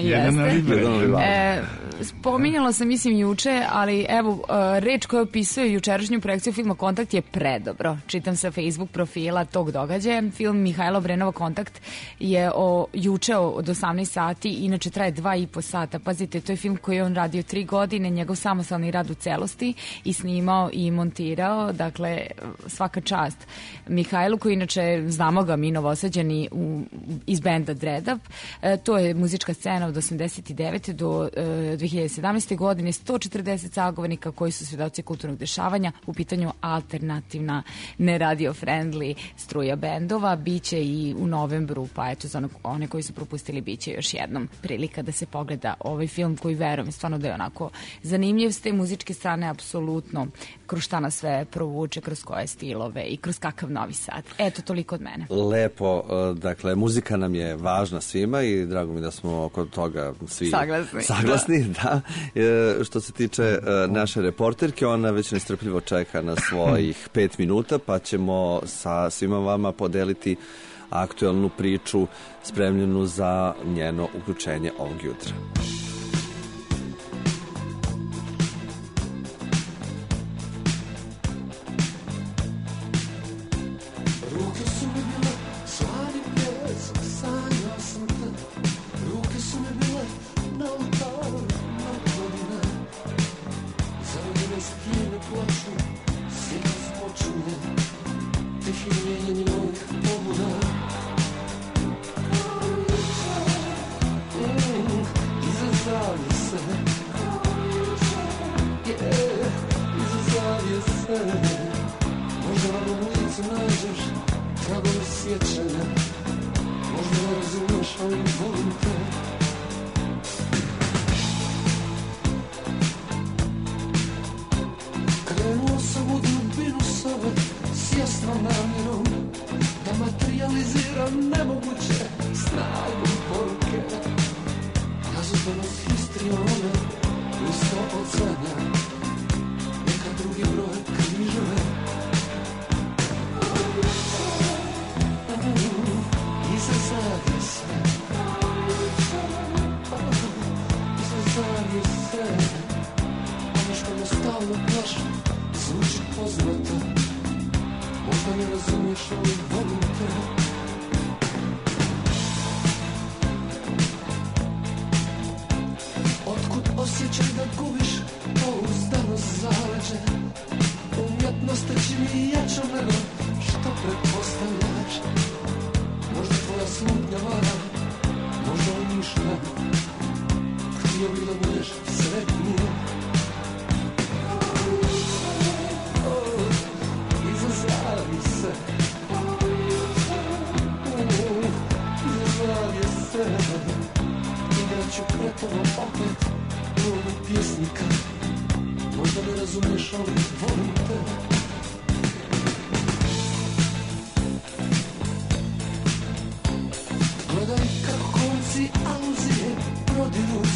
Jeste. E, spominjala sam, mislim, juče, ali evo, reč koja opisuje jučerašnju projekciju filma Kontakt je predobro. Čitam sa Facebook profila tog događaja. Film Mihajla Obrenova Kontakt je o, juče od osamnaest sati, inače traje dva i po sata. Pazite, to je film koji je on radio tri godine, njegov samostalni rad u celosti i snimao i montirao, dakle svaka čast Mihajlu, koji inače znamo ga mi Novosađani u, iz benda Dread Up. E, to je muzička scena od osamdeset devete do e, dve hiljade sedamnaeste. godine, sto četrdeset sagovornika koji su svedoci kulturnog dešavanja, u pitanju alternativna, ne radio friendly struja bendova, biće i u novembru, pa eto za one koji su propustili biće još jednom prilika da se pogleda ovaj film koji verujem stvarno da je onako zanimljiv s te muzičke strane, apsolutno kroz šta nas sve provuče, kroz koje stilove i kroz kakav Novi Sad. Eto, toliko od mene. Lepo, dakle, muzika nam je važna svima i drago mi da smo oko toga svi saglasni. saglasni da. Da. Što se tiče naše reporterke, ona već nestrpljivo čeka na svojih pet minuta, pa ćemo sa svima vama podeliti aktuelnu priču spremljenu za njeno uključenje ovog jutra.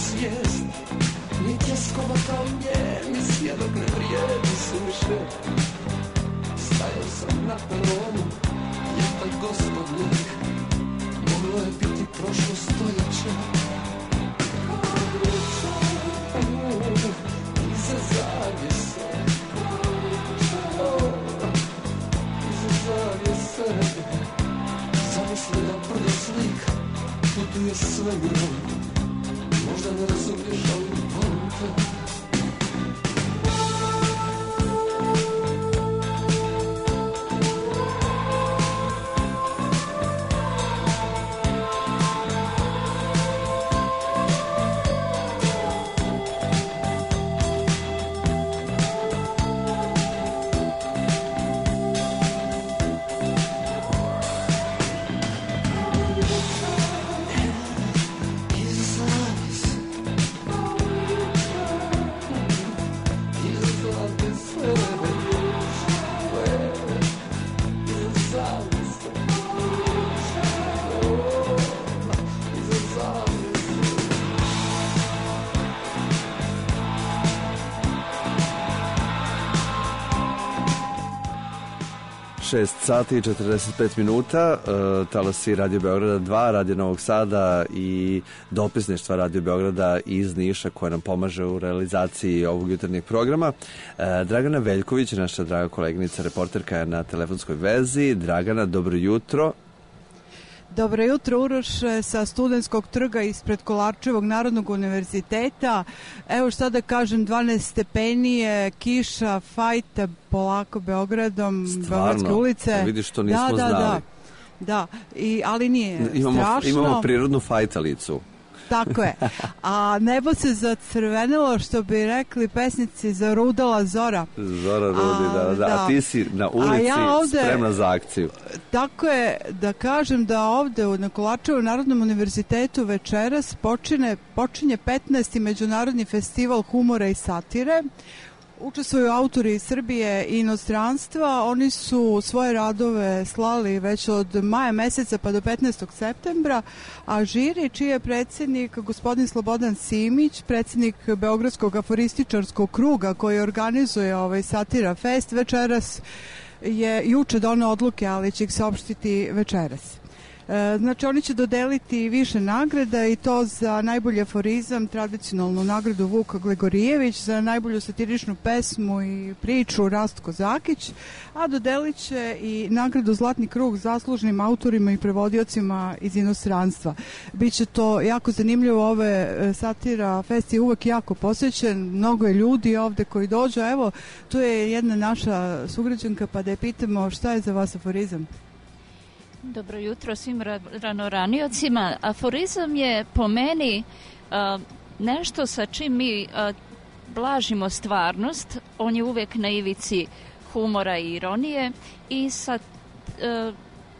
Ni tjeskova kao nje, ni svjedok ne vrijedi suše. sam na peronu, je taj gospodnik, moglo je biti prošlo stoljeće. Iza zavjese, iza zavjese, zamisli da prvi slik putuje svemirom, možda ne razumiješ, ali volim te. šest sati i četrdeset pet minuta, uh, talasi Radio Beograda dva, Radio Novog Sada i dopisništva Radio Beograda iz Niša koja nam pomaže u realizaciji ovog jutarnjeg programa. Uh, Dragana Veljković, naša draga koleginica, reporterka je na telefonskoj vezi. Dragana, dobro jutro. Dobro jutro, Uroš, sa Studentskog trga ispred Kolarčevog Narodnog univerziteta. Evo šta da kažem, dvanaest stepenije, kiša, fajta polako Beogradom, Beogradske ulice. Stvarno, vidiš što nismo da, da, znali. Da, da, I, ali nije imamo, strašno. Imamo prirodnu fajtalicu. Tako je. A nebo se zacrvenilo, što bi rekli pesnici, zarudala zora. Zora rudi, a, da, da, da. A ti si na ulici ja ovde, spremna za akciju. Tako je, da kažem da ovde na Kolarčevom Narodnom univerzitetu večeras počine, počinje petnaesti Međunarodni festival humora i satire. Učestvuju autori iz Srbije i inostranstva. Oni su svoje radove slali već od maja meseca pa do petnaestog septembra, a žiri, čiji je predsjednik gospodin Slobodan Simić, predsjednik Beogradskog aforističarskog kruga koji organizuje ovaj Satira Fest, večeras je juče doneo odluke, ali će ih saopštiti večeras. Znači, oni će dodeliti više nagrada i to za najbolji aforizam, tradicionalnu nagradu Vuk Gligorijević, za najbolju satiričnu pesmu i priču Rastko Zakić, a dodelit će i nagradu Zlatni krug zaslužnim autorima i prevodiocima iz inostranstva. Biće to jako zanimljivo, ove Satira Fest je uvek jako posjećen, mnogo je ljudi ovde koji dođu. Evo, tu je jedna naša sugrađanka, pa da je pitamo šta je za vas aforizam? Dobro jutro svim ranoranijocima. Aforizam je po meni uh, nešto sa čim mi uh, blažimo stvarnost. On je uvek na ivici humora i ironije i sa, uh,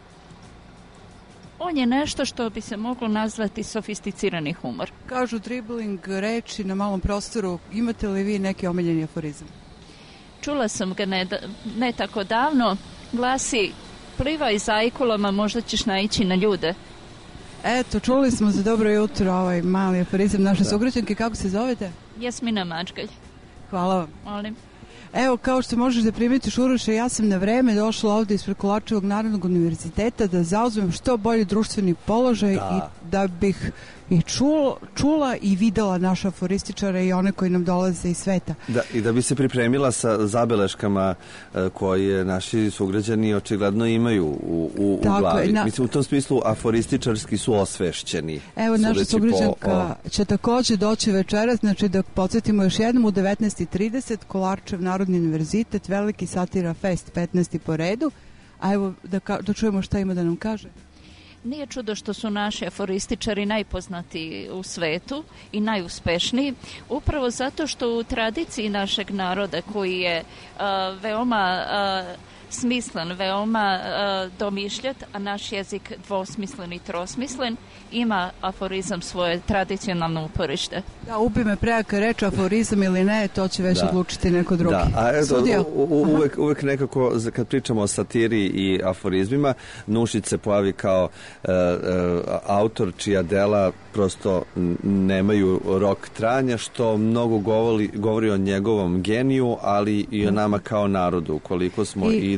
on je nešto što bi se moglo nazvati sofisticirani humor. Kažu dribling reči na malom prostoru. Imate li vi neki omiljeni aforizam? Čula sam ga ne, ne tako davno. Glasi: plivaj zajkulama, možda ćeš naići na ljude. Eto, čuli smo za dobro jutro ovaj mali aforizam naše sugrađanke. Kako se zovete? Jasmina Mačgalj. Hvala vam. Molim. Evo, kao što možeš da primetiš, Uroše, ja sam na vreme došla ovdje ispred Kolarčevog Narodnog univerziteta da zauzmem što bolji društveni položaj da. i da bih i čula, čula i videla naše aforističare i one koji nam dolaze iz sveta. Da, i da bi se pripremila sa zabeleškama koje naši sugrađani očigledno imaju u, u, u glavi. Na... Mislim, u tom smislu aforističarski su osvešćeni. Evo, naša sugrađanka po... će također doći večeras, znači da podsjetimo još jednom u devetnaest i trideset Kolarčev Narodni univerzitet, veliki Satira Fest, petnaesti po redu. A evo, da, ka, da čujemo šta ima da nam kaže. Nije čudo što su naši aforističari najpoznatiji u svetu i najuspešniji, upravo zato što u tradiciji našeg naroda koji je uh, veoma uh, smislen, veoma uh, domišljat, a naš jezik dvosmislen i trosmislen, ima aforizam svoje tradicionalno uporište. Da, ubi me prejaka reč, aforizam ili ne, to će već da. odlučiti neko drugi. Da, a eto, u, u, uvek, uvek nekako, kad pričamo o satiri i aforizmima, Nušić se pojavi kao uh, uh, autor čija dela prosto nemaju rok trajanja, što mnogo govori, govori o njegovom geniju, ali i o nama kao narodu, koliko smo i, i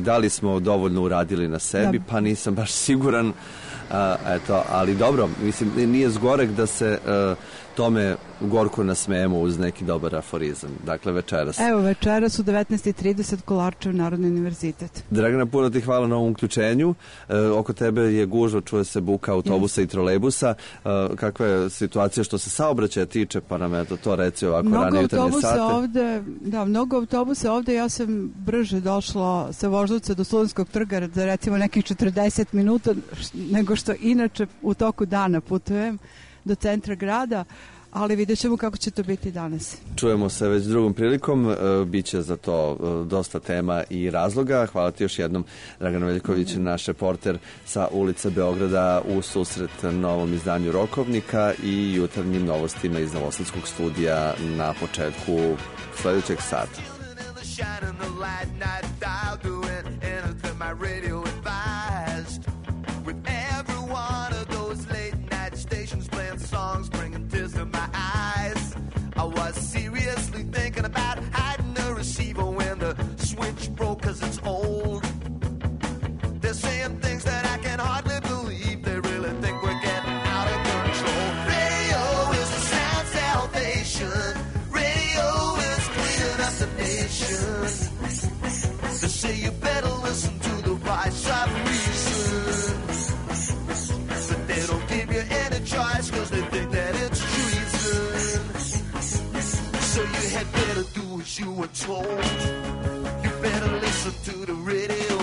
da li smo dovoljno uradili na sebi, da. Pa nisam baš siguran. A, eto, ali dobro, mislim, nije zgorek da se a, tome gorko nasmejemo uz neki dobar aforizam. Dakle, večeras. Evo, večeras u devetnaest i trideset Kolarčev Narodni univerzitet. Dragana, puno ti hvala na ovom uključenju. E, oko tebe je gužva, čuje se buka autobusa yes. i trolejbusa. E, kakva je situacija što se saobraćaja tiče, pa nam eto to reci ovako mnogo rane jutarnje sate. Ovde, da, mnogo autobusa ovde. Ja sam brže došla sa Voždovca do Studentskog trga za recimo nekih četrdeset minuta nego što inače u toku dana putujem do centra grada, ali vidjet ćemo kako će to biti danas. Čujemo se već drugom prilikom, e, bit će za to e, dosta tema i razloga. Hvala ti još jednom, Dragana Veljković, mm. naš reporter sa ulice Beograda u susret novom izdanju Rokovnika i jutarnjim novostima iz Novosadskog studija na početku sledećeg sata. Songs bringing tears to my eyes. I was seriously thinking about hiding the receiver when the switch broke, cause it's old. They're saying things that I can hardly believe. They really think we're getting out of control. Radio is the sound salvation. Radio is cleaning up the nation. They say you better listen to the voice of reason, but they don't give you any choice, cause they think that it's treason. So you had better do as you were told. You better listen to the radio.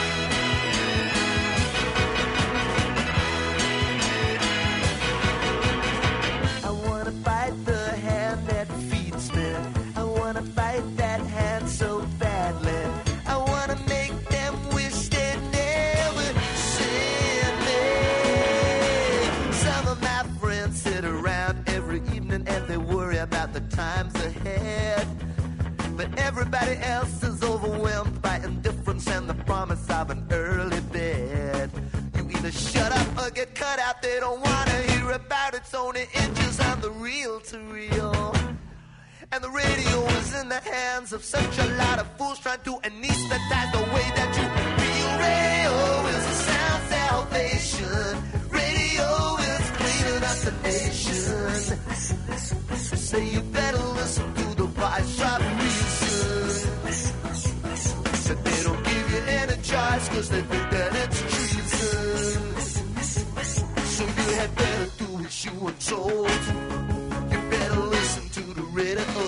I wanna bite the hand that feeds me. I wanna bite that hand so badly. I wanna make them wish they never seen me. Some of my friends sit around every evening and they worry about the times ahead. But everybody else is overwhelmed by indifference and the promise of an early bed. You either shut up or get cut out. They don't want to hear about it's only inches on the reel to reel. And the radio is in the hands of such a lot of fools trying to anesthetize the way that you feel. Radio is a sound salvation. Radio is cleaning up the nation. Say you better listen to the voice of reason. Said they don't give you any choice, cause they think that it's treason. So you had better do as you were told. You better listen to the radio.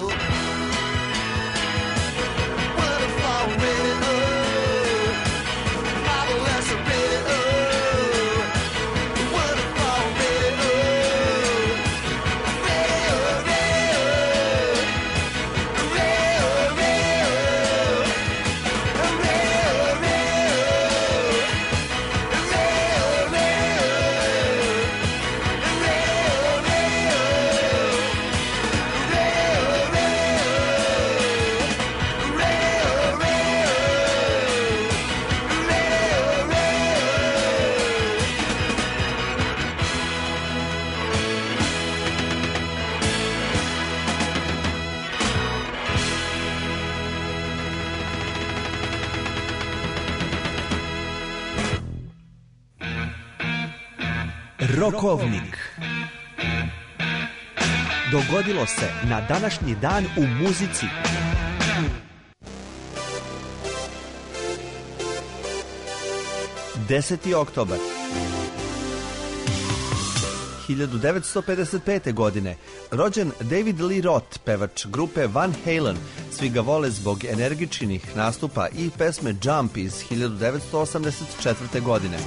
What if I'm radio? Bible lesson radio. What if I'm radio? Radio, radio. Radio, radio. Radio, Rokovnik. Dogodilo se na današnji dan u muzici. deseti oktobar hiljadu devetsto pedeset pete. godine rođen David Lee Roth, pevač grupe Van Halen. Svi ga vole zbog energičnih nastupa i pesme Jump iz hiljadu devetsto osamdeset četvrte. godine.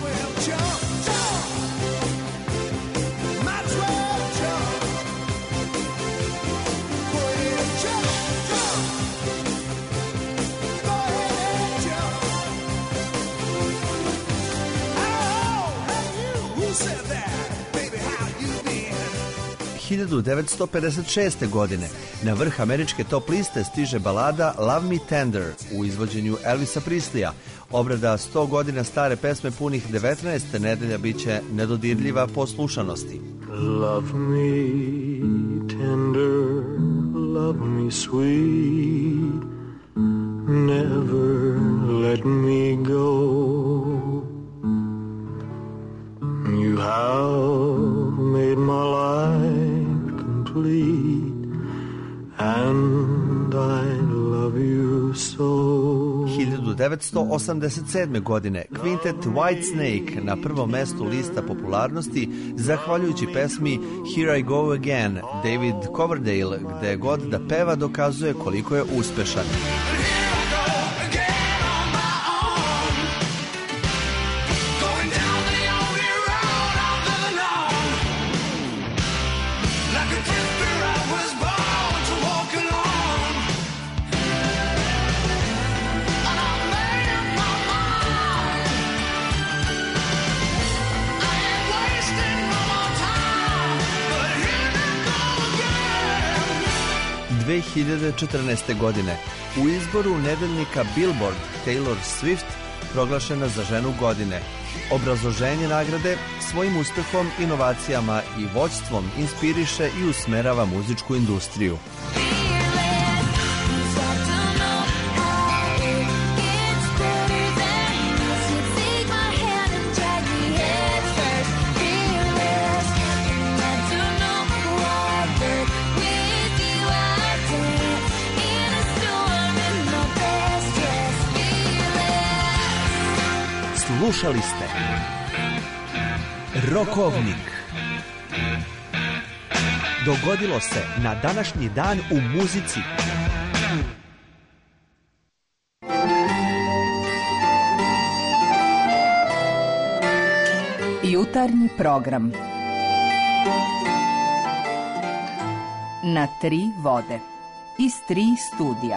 hiljadu devetsto pedeset šeste. godine na vrh američke top liste stiže balada Love Me Tender u izvođenju Elvisa Presleya. Obrada sto godina stare pesme punih devetnaest nedelja biće nedodirljiva po slušanosti. Love me tender, love me sweet, never let me go. You have made my life complete, and I love you so. hiljadu devetsto osamdeset sedme. godine kvintet Whitesnake na prvom mestu lista popularnosti zahvaljujući pesmi Here I Go Again. David Coverdale gde god da peva dokazuje koliko je uspešan. dve hiljade četrnaeste. godine u izboru nedeljnika Billboard Taylor Swift proglašena za ženu godine. Obrazloženje nagrade: svojim uspehom, inovacijama i vođstvom inspiriše i usmerava muzičku industriju. Slušali ste Rokovnik. Dogodilo se na današnji dan u muzici. Jutarnji program na tri vode iz tri studija.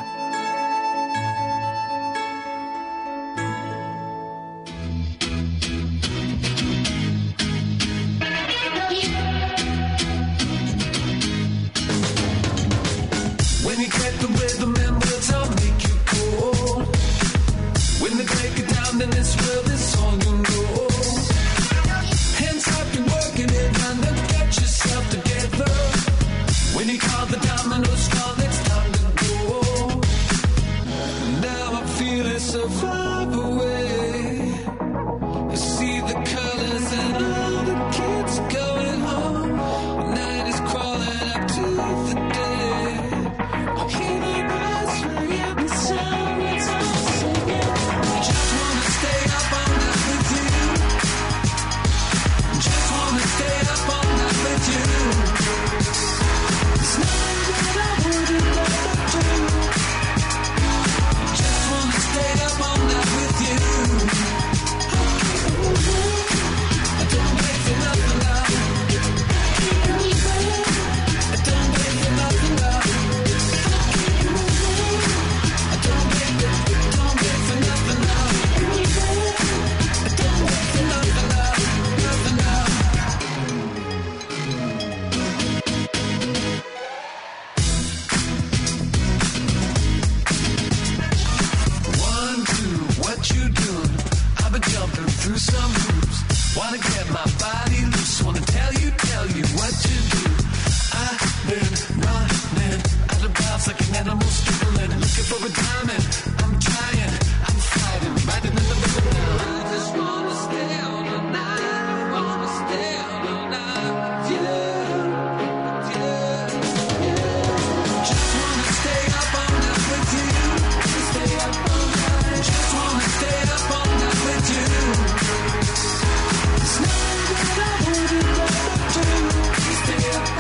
Stay up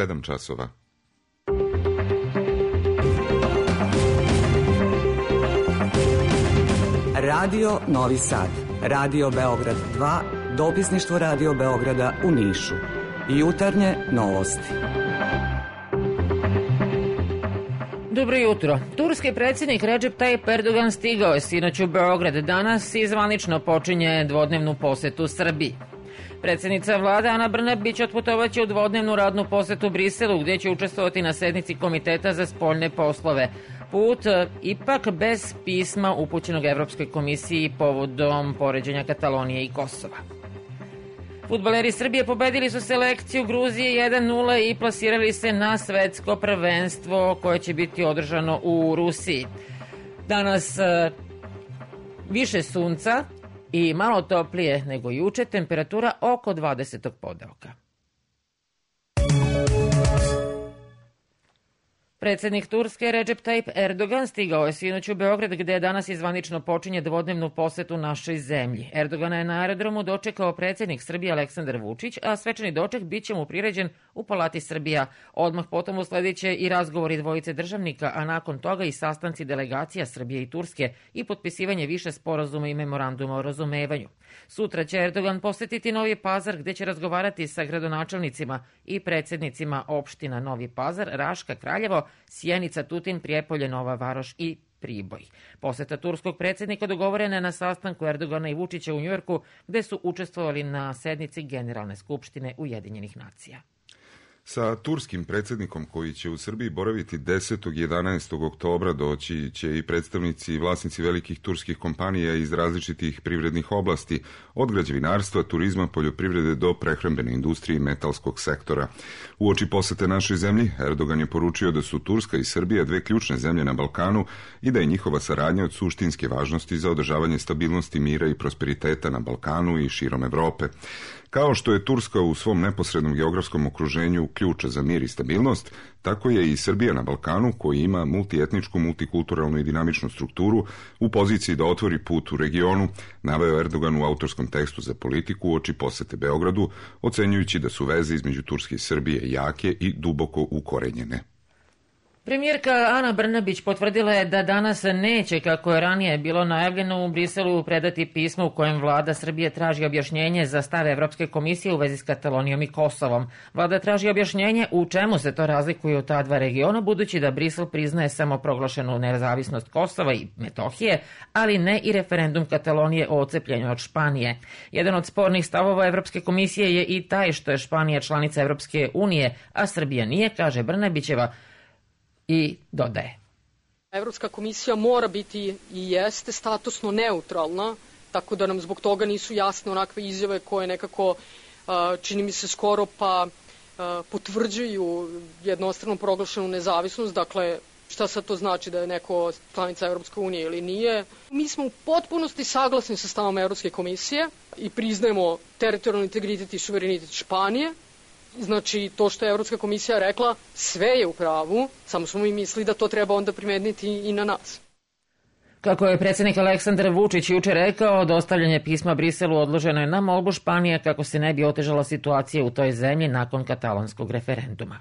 sedam časova. Radio Novi Sad, Radio Beograd dva, dopisništvo Radio Beograda u Nišu. Jutarnje novosti. Dobro jutro. Turski predsjednik Recep Tayyip Erdogan stigao je sinoć u Beograd. Danas i zvanično počinje dvodnevnu posetu Srbiji. Predsjednica vlade Ana Brnabić otputovaće u dvodnevnu radnu posetu Briselu, gdje će učestvovati na sednici Komiteta za spoljne poslove. Put ipak bez pisma upućenog Evropskoj komisiji povodom poređenja Katalonije i Kosova. Fudbaleri Srbije pobedili su selekciju Gruzije jedan nula i plasirali se na svetsko prvenstvo koje će biti održano u Rusiji. Danas više sunca i malo toplije nego juče, temperatura oko dvadesetog podeoka. Predsjednik Turske Recep Tayyip Erdogan stigao je sinoć u Beograd, gde danas izvanično počinje dvodnevnu posetu našoj zemlji. Erdogana je na aerodromu dočekao predsjednik Srbije Aleksandar Vučić, a svečani doček bit će mu priređen u Palati Srbija. Odmah potom usledit će i razgovori dvojice državnika, a nakon toga i sastanci delegacija Srbije i Turske i potpisivanje više sporazuma i memoranduma o razumevanju. Sutra će Erdogan posetiti Novi Pazar, gde će razgovarati sa gradonačelnicima i predsjednicima opština Novi Pazar, Raška, Kraljevo, Sjenica, Tutin, Prijepolje, Nova Varoš i Priboj. Poseta turskog predsjednika dogovorena je na sastanku Erdogana i Vučića u Njujorku, gde su učestvovali na sednici Generalne skupštine Ujedinjenih nacija. Sa turskim predsjednikom koji će u Srbiji boraviti desetog i jedanaestog oktobra doći će i predstavnici i vlasnici velikih turskih kompanija iz različitih privrednih oblasti, od građevinarstva, turizma, poljoprivrede do prehrambene industrije i metalskog sektora. Uoči posete našoj zemlji, Erdogan je poručio da su Turska i Srbija dve ključne zemlje na Balkanu i da je njihova saradnja od suštinske važnosti za održavanje stabilnosti, mira i prosperiteta na Balkanu i širom Evrope. Kao što je Turska u svom neposrednom geografskom okruženju ključa za mir i stabilnost, tako je i Srbija na Balkanu, koji ima multietničku, multikulturalnu i dinamičnu strukturu, u poziciji da otvori put u regionu, naveo Erdogan u autorskom tekstu za Politiku uoči posete Beogradu, ocenjujući da su veze između Turske i Srbije jake i duboko ukorenjene. Premijerka Ana Brnabić potvrdila je da danas neće, kako je ranije bilo najavljeno, u Briselu predati pismo u kojem vlada Srbije traži objašnjenje za stav Evropske komisije u vezi s Katalonijom i Kosovom. Vlada traži objašnjenje u čemu se to razlikuju ta dva regiona, budući da Brisel priznaje samo proglašenu nezavisnost Kosova i Metohije, ali ne i referendum Katalonije o odcepljenju od Španije. Jedan od spornih stavova Evropske komisije je i taj što je Španija članica Evropske unije, a Srbija nije, kaže Brnabićeva, i dodaje. Evropska komisija mora biti i jeste statusno neutralna, tako da nam zbog toga nisu jasne onakve izjave koje nekako, čini mi se skoro pa potvrđuju jednostrano proglašenu nezavisnost. Dakle, šta sad to znači da je neko članica Evropske unije ili nije? Mi smo u potpunosti saglasni sa stavom Evropske komisije i priznajemo teritorijalni integritet i suverenitet Španije. Znači, to što je Evropska komisija rekla, sve je u pravu, samo smo mi mislili da to treba onda primeniti i na nas. Kako je predsjednik Aleksandar Vučić juče rekao, dostavljanje pisma Briselu odloženo je na molbu Španije kako se ne bi otežala situacija u toj zemlji nakon katalonskog referenduma.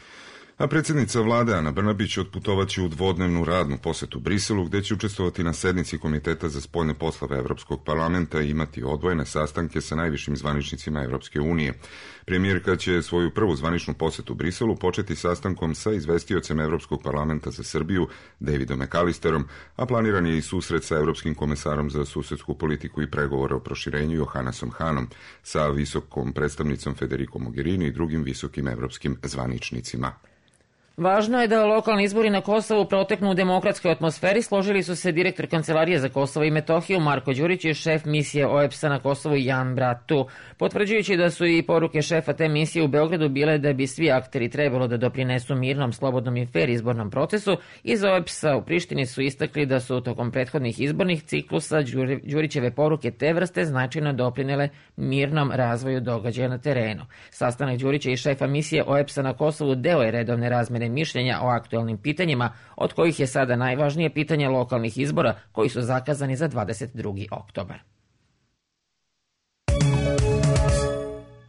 A predsjednica vlade Ana Brnabić otputovaće u dvodnevnu radnu posetu Briselu, gde će učestvovati na sednici Komiteta za spoljne poslove Evropskog parlamenta i imati odvojene sastanke sa najvišim zvaničnicima Evropske unije. Premijerka će svoju prvu zvaničnu posetu Briselu početi sastankom sa izvestiocem Evropskog parlamenta za Srbiju, Davidom McAllisterom, a planiran je i susret sa Evropskim komesarom za susedsku politiku i pregovore o proširenju Johannesom Hanom, sa visokom predstavnicom Federico Mogherini i drugim visokim evropskim zvaničnicima. Važno je da lokalni izbori na Kosovu proteknu u demokratskoj atmosferi, složili su se direktor Kancelarije za Kosovo i Metohiju Marko Đurić i šef misije O E B S-a na Kosovu Jan Bratu, potvrđujući da su i poruke šefa te misije u Beogradu bile da bi svi akteri trebalo da doprinesu mirnom, slobodnom i fer izbornom procesu. Iz O E B S-a u Prištini su istakli da su tokom prethodnih izbornih ciklusa Đurićeve poruke te vrste značajno doprinele mirnom razvoju događaja na terenu. Sastanak Đurića i šefa misije O E B S-a na Kosovu deo je redovne razmene mišljenja o aktualnim pitanjima, od kojih je sada najvažnije pitanje lokalnih izbora koji su zakazani za dvadeset drugi oktobar.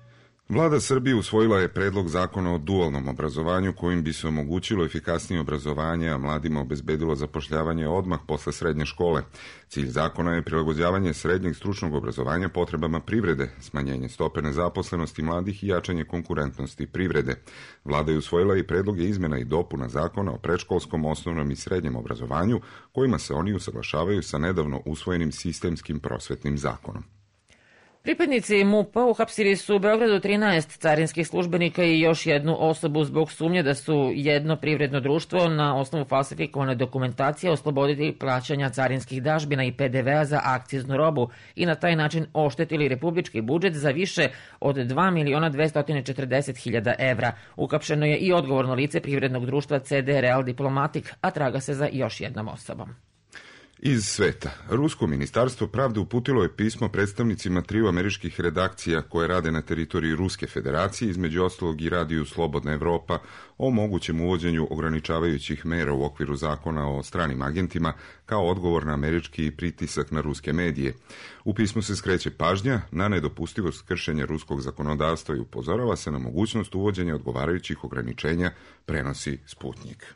Vlada Srbije usvojila je predlog zakona o dualnom obrazovanju kojim bi se omogućilo efikasnije obrazovanje, a mladima obezbedilo zapošljavanje odmah posle srednje škole. Cilj zakona je prilagođavanje srednjeg stručnog obrazovanja potrebama privrede, smanjenje stope nezaposlenosti mladih i jačanje konkurentnosti privrede. Vlada je usvojila i predloge izmena i dopuna zakona o predškolskom, osnovnom i srednjem obrazovanju, kojima se oni usaglašavaju sa nedavno usvojenim sistemskim prosvetnim zakonom. Pripadnici MUP-a uhapsili su u Beogradu trinaest carinskih službenika i još jednu osobu zbog sumnje da su jedno privredno društvo na osnovu falsifikovane dokumentacije oslobodili plaćanja carinskih dažbina i P D V-a za akciznu robu i na taj način oštetili republički budžet za više od dva miliona dvesta četrdeset hiljada evra. Ukapšeno je i odgovorno lice privrednog društva C D Real Diplomatic, a traga se za još jednom osobom. Iz sveta. Rusko ministarstvo pravde uputilo je pismo predstavnicima triju američkih redakcija koje rade na teritoriji Ruske federacije, između ostalog i radiju Slobodna Evropa, o mogućem uvođenju ograničavajućih mera u okviru zakona o stranim agentima kao odgovor na američki pritisak na ruske medije. U pismu se skreće pažnja na nedopustivost kršenja ruskog zakonodavstva i upozorava se na mogućnost uvođenja odgovarajućih ograničenja, prenosi Sputnik.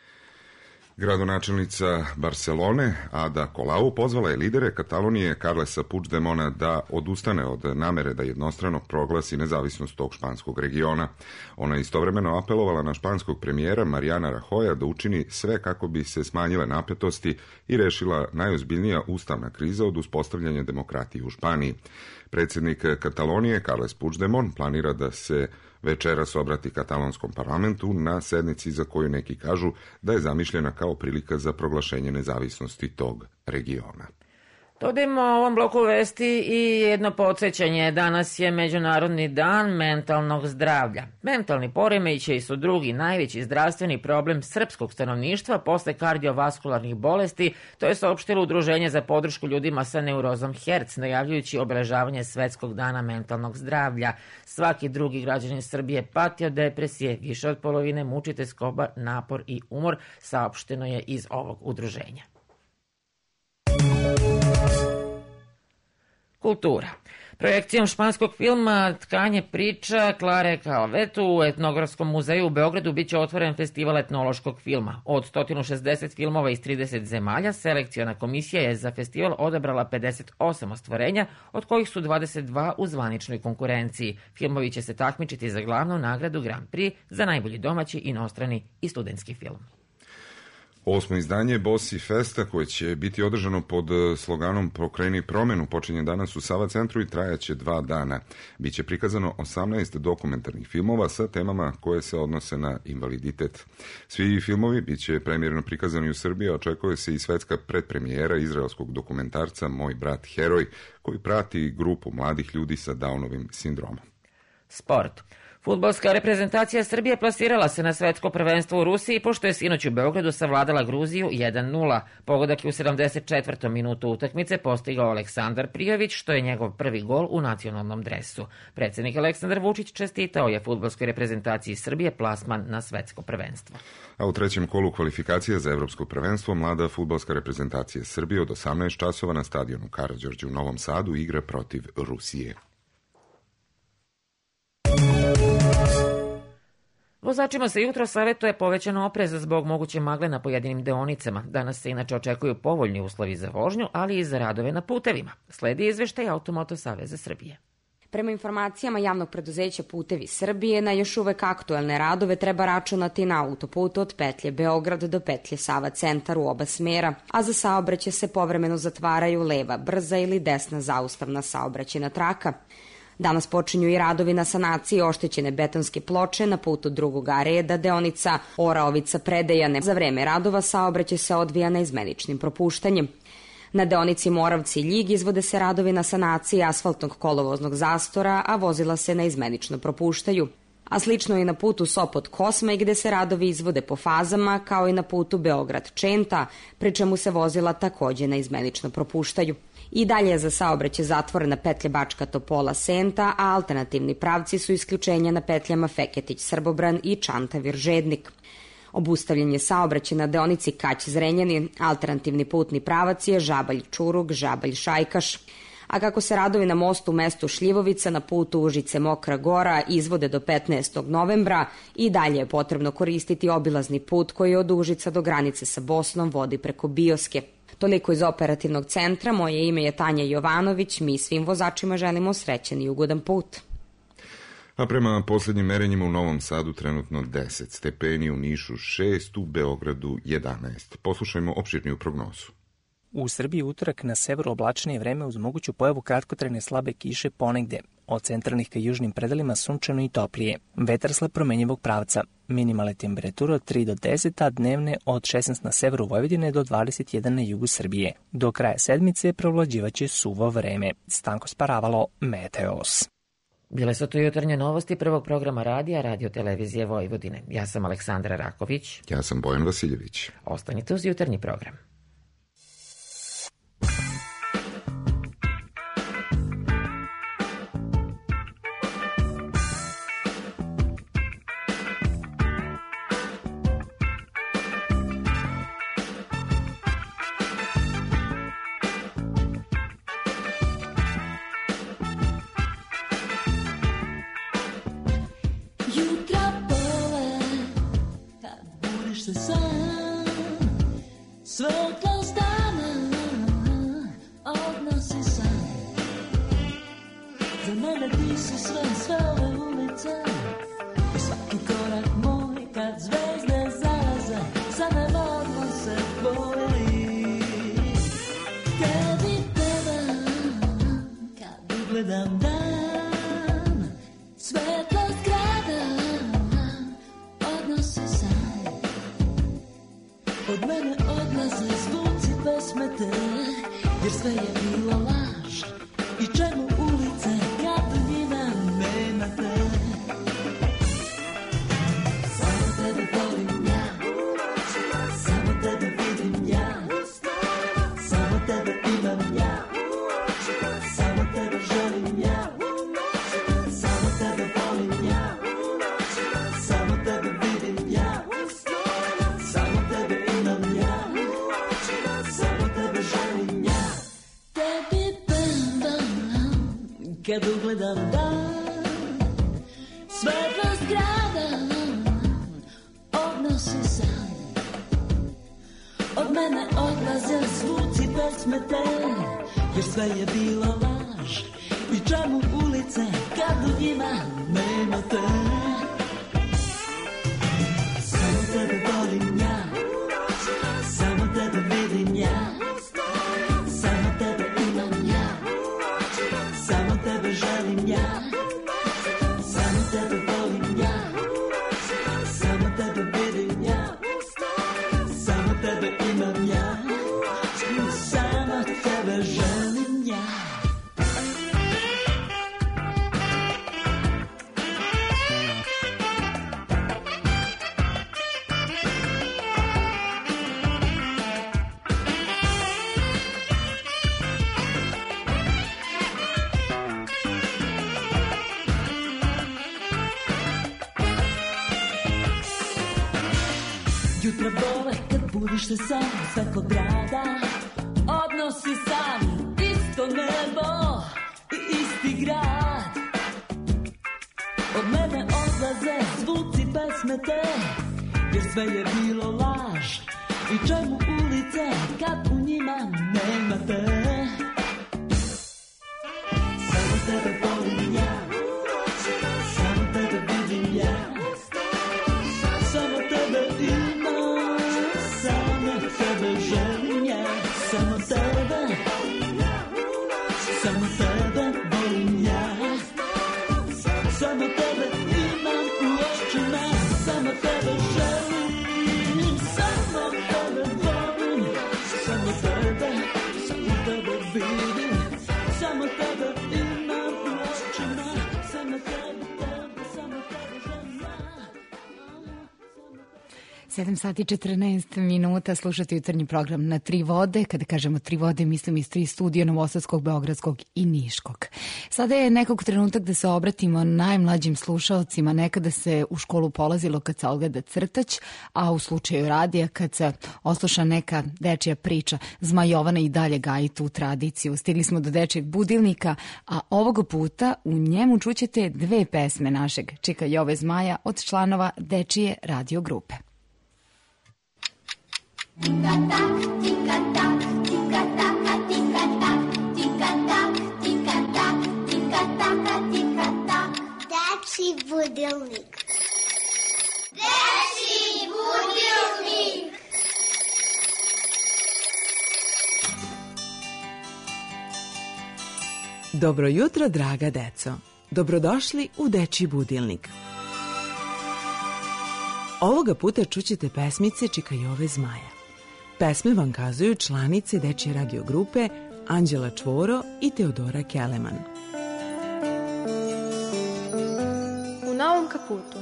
Gradonačelnica Barcelone, Ada Colau, pozvala je lidere Katalonije Carlesa Puigdemona da odustane od namere da jednostrano proglasi nezavisnost tog španskog regiona. Ona je istovremeno apelovala na španskog premijera Mariana Rajoya da učini sve kako bi se smanjile napetosti i rešila najozbiljnija ustavna kriza od uspostavljanja demokratije u Španiji. Predsjednik Katalonije Carles Puigdemont planira da se večeras obrati katalonskom parlamentu na sednici za koju neki kažu da je zamišljena kao prilika za proglašenje nezavisnosti tog regiona. Dodajmo ovom bloku vesti i jedno podsjećanje. Danas je Međunarodni dan mentalnog zdravlja. Mentalni poremećaji su drugi najveći zdravstveni problem srpskog stanovništva posle kardiovaskularnih bolesti, to je saopštilo Udruženje za podršku ljudima sa neurozom Herc, najavljujući obeležavanje Svetskog dana mentalnog zdravlja. Svaki drugi građanin Srbije pati od depresije, više od polovine muči teskoba, napor i umor, saopšteno je iz ovog udruženja. Kultura. Projekcijom španskog filma Tkanje priča Klare Calvetu u Etnografskom muzeju u Beogradu biće otvoren festival etnološkog filma. Od sto šezdeset filmova iz trideset zemalja, selekciona komisija je za festival odabrala pedeset osam ostvarenja, od kojih su dvadeset dva u zvaničnoj konkurenciji. Filmovi će se takmičiti za glavnu nagradu Grand Prix za najbolji domaći, inostrani i studentski film. Osmo izdanje Bossi Festa, koje će biti održano pod sloganom Pokreni promenu, počinje danas u Sava centru i trajaće dva dana. Biće prikazano osamnaest dokumentarnih filmova sa temama koje se odnose na invaliditet. Svi filmovi biće premijerno prikazani u Srbiji, a očekuje se i svetska predpremijera izraelskog dokumentarca Moj brat heroj, koji prati grupu mladih ljudi sa Downovim sindromom. Sport. Fudbalska reprezentacija Srbije plasirala se na svetsko prvenstvo u Rusiji, pošto je sinoć u Beogradu savladala Gruziju jedan nula. Pogodak je u sedamdeset četvrtom minutu utakmice postigao Aleksandar Prijović, što je njegov prvi gol u nacionalnom dresu. Predsjednik Aleksandar Vučić čestitao je fudbalskoj reprezentaciji Srbije plasman na svetsko prvenstvo. A u trećem kolu kvalifikacija za evropsko prvenstvo mlada fudbalska reprezentacija Srbije od osamnaest časova na stadionu Karađorđe u Novom Sadu igra protiv Rusije. Vozačima se jutro savjetuje povećano opreza zbog moguće magle na pojedinim deonicama. Danas se inače očekuju povoljni uslovi za vožnju, ali i za radove na putevima. Sledi izveštaj Automoto Saveza Srbije. Prema informacijama javnog preduzeća Putevi Srbije, na još uvek aktuelne radove treba računati na autoputu od petlje Beograd do petlje Sava centar u oba smera, a za saobraćaj se povremeno zatvaraju leva brza ili desna zaustavna saobraćajna traka. Danas počinju i radovi na sanaciji oštećene betonske ploče na putu drugog reda, deonica Oraovica-Predejane. Za vreme radova saobraćaj se odvija neizmeničnim propuštanjem. Na deonici Moravci-Ljig izvode se radovi na sanaciji asfaltnog kolovoznog zastora, a vozila se neizmenično propuštaju. A slično i na putu Sopot-Kosmaj, gde se radovi izvode po fazama, kao i na putu Beograd-Čenta, pri čemu se vozila takođe neizmenično propuštaju. I dalje je za saobraćaj zatvorena petlja Bačka Topola-Senta, a alternativni pravci su isključenja na petljama Feketić-Srbobran i Čantavir-Žednik. Obustavljanje saobraćaja na deonici Kać-Zrenjanin, alternativni putni pravac je Žabalj-Čurug, Žabalj-Šajkaš. A kako se radovi na mostu u mestu Šljivovica na putu Užice Mokra Gora izvode do petnaestog novembra, i dalje je potrebno koristiti obilazni put koji od Užica do granice sa Bosnom vodi preko Bioske. Toliko iz operativnog centra, moje ime je Tanja Jovanović, mi svim vozačima želimo srećan i ugodan put. A prema posljednjim merenjima u Novom Sadu trenutno deset stepeni, u Nišu šest, u Beogradu jedanaest. Poslušajmo opširniju prognozu. U Srbiji utorak na severu oblačnije vreme uz moguću pojavu kratkotrajne slabe kiše ponegde. Od centralnih ka južnim predelima sunčano i toplije. Vetar slab promenjivog pravca. Minimalne temperature od tri do deset, a dnevne od šesnaest na severu Vojvodine do dvadeset jedan na jugu Srbije. Do kraja sedmice prevlađivaće suvo vreme. Stanko Sparavalo, Meteos. Bile su to jutarnje novosti prvog programa radija Radio Televizije Vojvodine. Ja sam Aleksandra Raković. Ja sam Bojan Vasiljević. Ostanite uz jutarnji program. Svetlost dana odnosi san. Za mene ti si sve, sve ove ulice i svaki korak moj kad zvezde zalaze za nevodno se boji. Tebi pevam kad ugledam dan, svetlost grada odnosi san. Od mene odlaze zvuci pesme te, jer sve je bilo laž. I čemu ulice kad u njima nema te? Samo tebe volim ja, samo tebe vidim ja, samo tebe imam ja, samo tebe želim ja, samo tebe volim ja, samo tebe vidim ja, samo tebe imam ja, samo tebe želim ja. Tebi pevam kad ugledam dan, svetlost grada odnosi san. Od mene odlaze zvuci pesme te, jer sve je bilo laž. I čemu ulice kad u njima nema te? Samo tebe volim ja, samo tebe vidim ja, samo tebe imam ja, samo tebe želim ja, samo tebe volim ja, samo tebe vidim ja, samo tebe imam ja, samo tebe želim ja. Jutra bole kad budiš se sam svakog grada, odnosi san, isto nebo i isti grad. Od mene odlaze zvuci pesme te, jer sve je bilo laž. I čemu ulice kad u njima nema te? Samo tebe volim ja, samo tebe vidim ja, samo tebe imam, samo tebe želim ja, samo tebe, samo tebe volim ja, samo tebe imam u očima, samo tebe želim, samo tebe volim, sedam sati i četrnaest minuta, slušati jutarnji program na Tri vode. Kada kažemo Tri vode, mislim iz tri studija Novosadskog, Beogradskog i Niškog. Sada je nekog trenutak da se obratimo najmlađim slušalcima. Nekada se u školu polazilo kad se ogleda crtač, a u slučaju radija kad se osluša neka dečija priča. Zma Jovana i dalje gaji tu tradiciju. Stigli smo do dečijeg budilnika, a ovoga puta u njemu čućete dve pesme našeg Čika Jove Zmaja od članova dečije radio grupe. Tika tak, tika tak, tika taka, tika tak, tika tak, tika tak, tika taka, tika tak. Dečiji budilnik. Dečiji budilnik. Dobro jutro, draga deco. Dobrodošli u Dečiji budilnik. Ovoga puta čućete pesmice Čika Jove Zmaja. Pesme vam kazuju članice dečje radio grupe Anđela Čvoro i Teodora Keleman. U novom kaputu.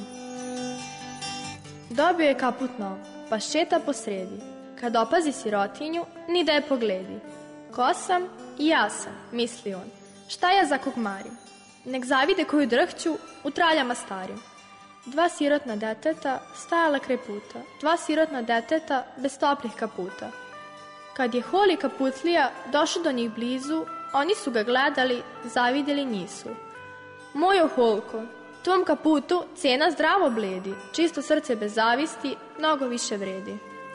Dobio je kaput nov, pa šeta po sredi. Kad opazi sirotinju, ni da je pogledi. Ko sam? I ja sam, misli on. Šta ja za kog marim? Nek zavide koju drhću u traljama starim. Dva sirotna deteta stajala kraj puta, dva sirotna deteta bez toplih kaputa. Kad je Hol i Kaputlija došao do njih blizu, oni su ga gledali, zavidjeli nisu. Mojo Holko, tvom kaputu cena zdravo bledi, čisto srce bez zavisti mnogo više vredi.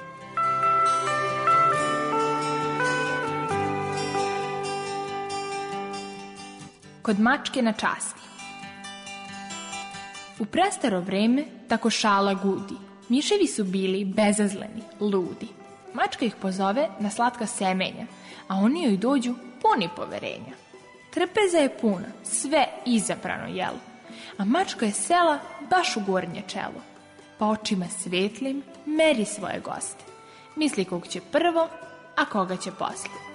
Kod mačke na časti. U prestaro vreme tako šala gudi. Miševi su bili bezazleni, ludi. Mačka ih pozove na slatka semenja, a oni joj dođu puni poverenja. Trpeza je puna, sve izabrano jelo, a mačka je sela baš u gornje čelo. Pa očima svetlim meri svoje goste. Misli kog će prvo, a koga će poslije.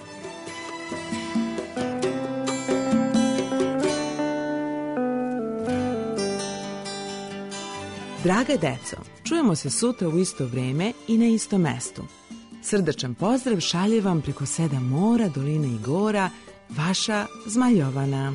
Draga deco, čujemo se sutra u isto vreme i na istom mestu. Srdačan pozdrav šalje vam preko sedam mora, dolina i gora, vaša Zma Jovana.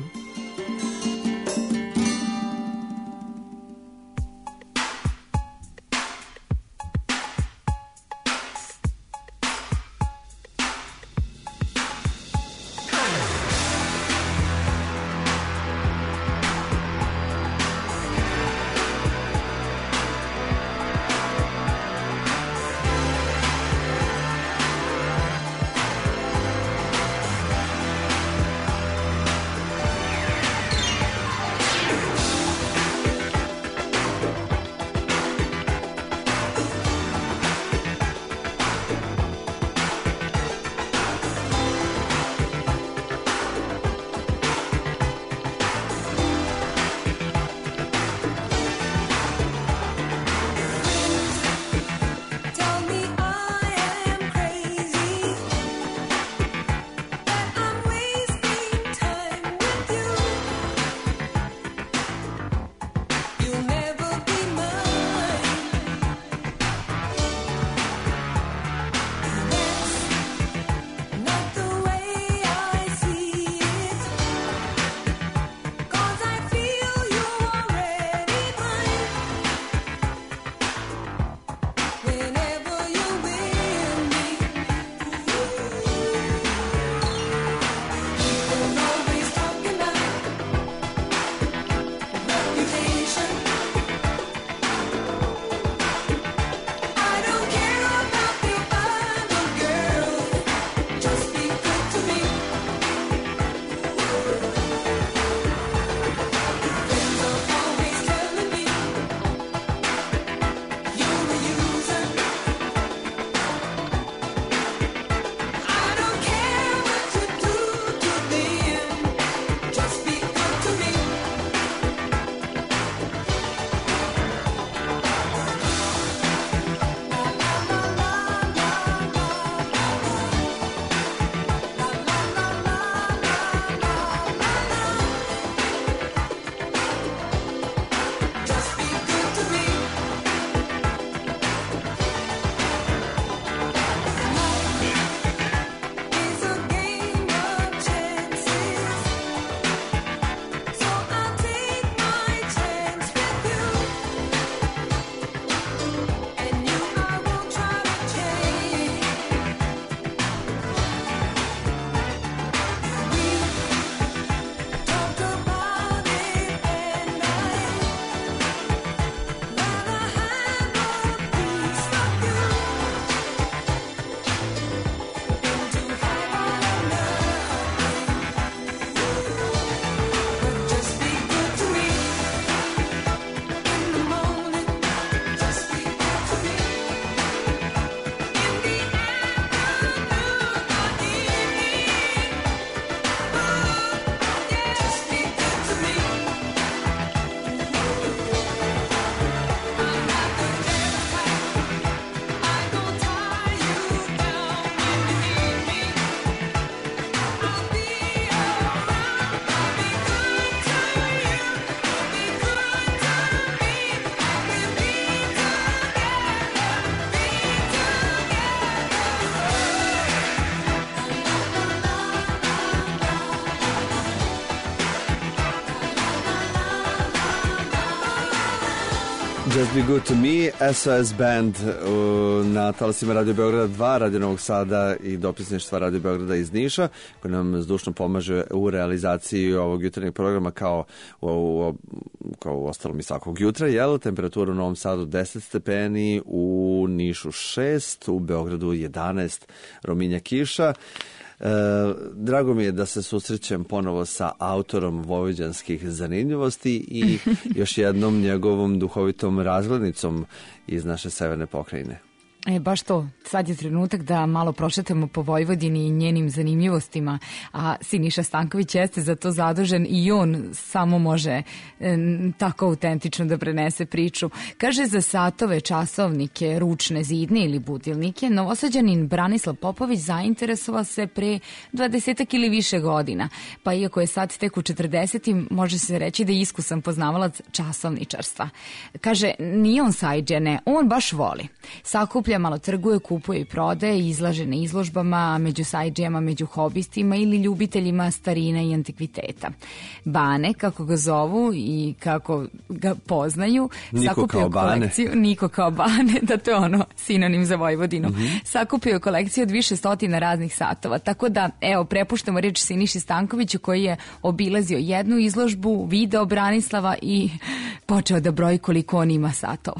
Just Be Good To Me, S O S Band na talasima Radio Beograda dva, Radio Novog Sada i dopisništva Radio Beograda iz Niša, koji nam zdušno pomaže u realizaciji ovog jutarnjeg programa kao u, u, kao u ostalom i svakog jutra. Jel? Temperatura u Novom Sadu deset stepeni, u Nišu šest, u Beogradu jedanaest, rominja kiša. E, drago mi je da se susrećem ponovo sa autorom vojvođanskih zanimljivosti i još jednom njegovom duhovitom razglednicom iz naše severne pokrajine. E, baš to. Sad je trenutak da malo prošetamo po Vojvodini i njenim zanimljivostima, a Siniša Stanković jeste za to zadužen i on samo može e, tako autentično da prenese priču. Kaže, za satove, časovnike, ručne, zidne ili budilnike, Novosađanin Branislav Popović zainteresovao se pre dvadesetak ili više godina, pa iako je sad tek u četrdesetim, može se reći da je iskusan poznavalac časovničarstva. Kaže, nije on sajđe, ne, on baš voli. Sakuplja, malo trguje, kupuje i prodaje, izlaže na izložbama, među sajđijama, među hobistima ili ljubiteljima starina i antikviteta. Bane, kako ga zovu i kako ga poznaju, Niko sakupio kolekciju, Bane. Niko kao Bane, da to je ono sinonim za Vojvodinu. Mm-hmm. Sakupio kolekciju od više stotina raznih satova, tako da, evo, prepuštamo reč Siniši Stankoviću koji je obilazio jednu izložbu, video Branislava i počeo da broji koliko on ima satova.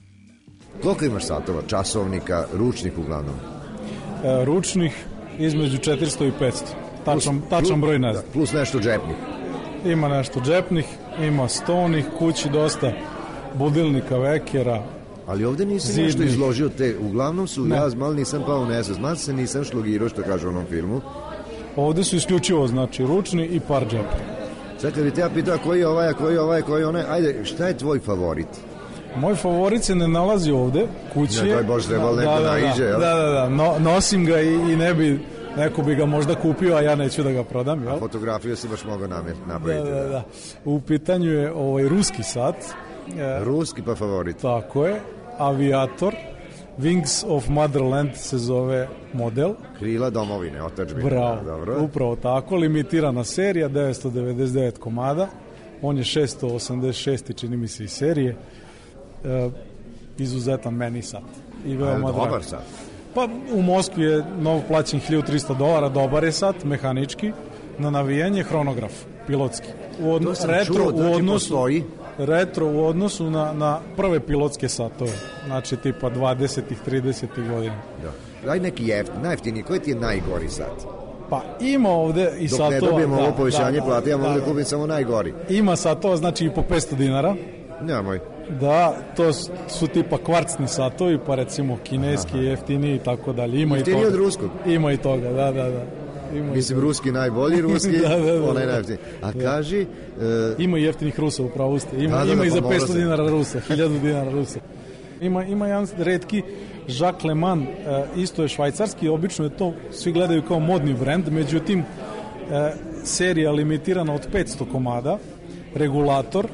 Koliko imaš satova, časovnika, ručnih uglavnom? E, ručnih između četiristo i petsto. Tačan, plus, tačan broj ne znam. Da, plus nešto džepnih. Ima nešto džepnih, ima stonih, kući dosta budilnika, vekera. Ali ovde nisi zidnih. Nešto izložio te, uglavnom su, ne. Ja malo nisam pao u nesvest, malo se nisam šlogirao što kaže u onom filmu. Ovde su isključivo, znači, ručni i par džepnih. Sad kad bi te ja pitao koji je ovaj, koji je ovaj, koji je onaj, ajde, šta je tvoj favorit? Moj favorit se ne nalazi ovde, kući je. Ne, daj Bože, trebalo neko da, naiđe, jel? Da, da, da, no, nosim ga i, i ne bi, neko bi ga možda kupio, a ja neću da ga prodam, jel? A fotografiju si baš mogao napraviti. Da, da, da. U pitanju je ovaj ruski sat. Ruski pa favorit. Tako je, Aviator, Wings of Motherland se zove model. Krila domovine, otadžbine. Bravo, dobro. Upravo tako, limitirana serija, devetsto devedeset devet komada, on je šesto osamdeset šest čini mi se i serije. E, izuzetan meni sat. I veoma dobar drag. Sat? Pa u Moskvi je nov plaćen hiljadu trista dolara, dobar je sat, mehanički, na navijanje, hronograf, pilotski. U odno, retro, čuo, u odnosu, retro u odnosu na, na prve pilotske satove, znači tipa dvadesetih, tridesetih godina. Da. Daj neki jeftin, najjeftiniji, koji ti je najgori sat? Pa ima ovde i Dok satova... Dok ne dobijemo da, ovo povećanje da, plate, ja mogu da, da kupim samo najgori. Ima satova, znači i po petsto dinara. Nemoj. Da, to su tipa kvarcni satovi, pa recimo kineski, jeftiniji i tako dalje. Ima i toga. Od ruskog? Ima i toga, da, da, da. Ima Mislim, ruski najbolji, ruski, da, da, da, onaj najjeftiniji. A da. Kaži... Uh... Ima i jeftinih Rusa, upravo ste. Ima, da, da, ima da, i za pa petsto dinara Rusa, hiljadu dinara Rusa. Ima, ima jedan redki Jacques Le Mans, e, isto je švajcarski, obično je to, svi gledaju kao modni brend, međutim, e, serija limitirana od petsto komada, regulator,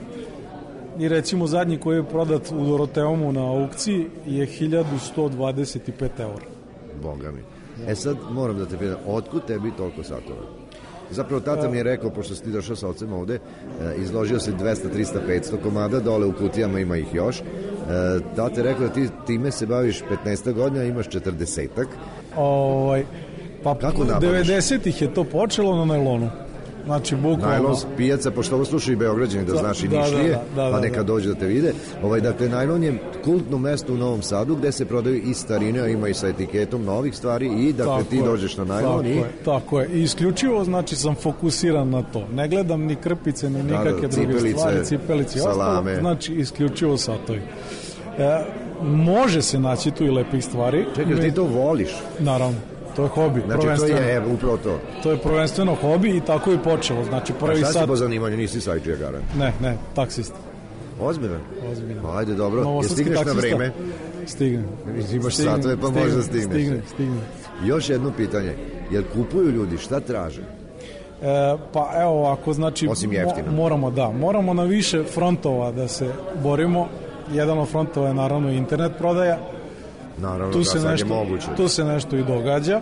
i recimo zadnji koji je prodat u Doroteumu na aukciji je hiljadu sto dvadeset pet eura. Boga mi. E sad moram da te pitam, otkud tebi toliko satova? Zapravo tata mi je rekao, pošto si ti došao sa ocem ovde, izložio se dvesta, trista, petsto komada, dole u kutijama ima ih još. Tata je rekao da ti time se baviš petnaest godina, imaš četrdesetak. Ovaj, pa devedesetih je to počelo na najlonu. Znači, bukvalno... Najlon pijaca, pošto ovo slušaju i Beograđani, da znaš i da, Nišlije, da, da, da, pa neka dođe da te vide. Ovaj, dakle, najlon je kultno mesto u Novom Sadu gde se prodaju i starine, a ima i sa etiketom novih stvari i dakle tako ti je, dođeš na najlon tako i... Je, tako je, i isključivo, znači, sam fokusiran na to. Ne gledam ni krpice, ni nikakve da, da, druge cipelice, stvari, cipelice i ostalo, znači, isključivo satovi. E, može se naći tu i lepih stvari. Čekaj, me... ti to voliš? Naravno. To je hobi, znači, prvenstveno. To je, evo, upravo to. To je prvenstveno hobi i tako je počelo. Znači, prvi sad... A šta sat... si po zanimanju, nisi sajđija garant? Ne, ne, taksist. Ozbiljan? Ozbiljan. Ajde, dobro. Jel stigneš taksista? Na vreme? Stignem. Imaš satove, pa stignem, možda stigneš. Stignem, stignem. Još jedno pitanje. Jel kupuju ljudi, šta traže? E, pa evo ovako, znači... Osim jeftino. Mo, moramo, da, moramo na više frontova da se borimo. Jedan od frontova je naravno internet prodaja. Naravno, tu da, se sad nešto, je moguće. Tu se nešto i događa.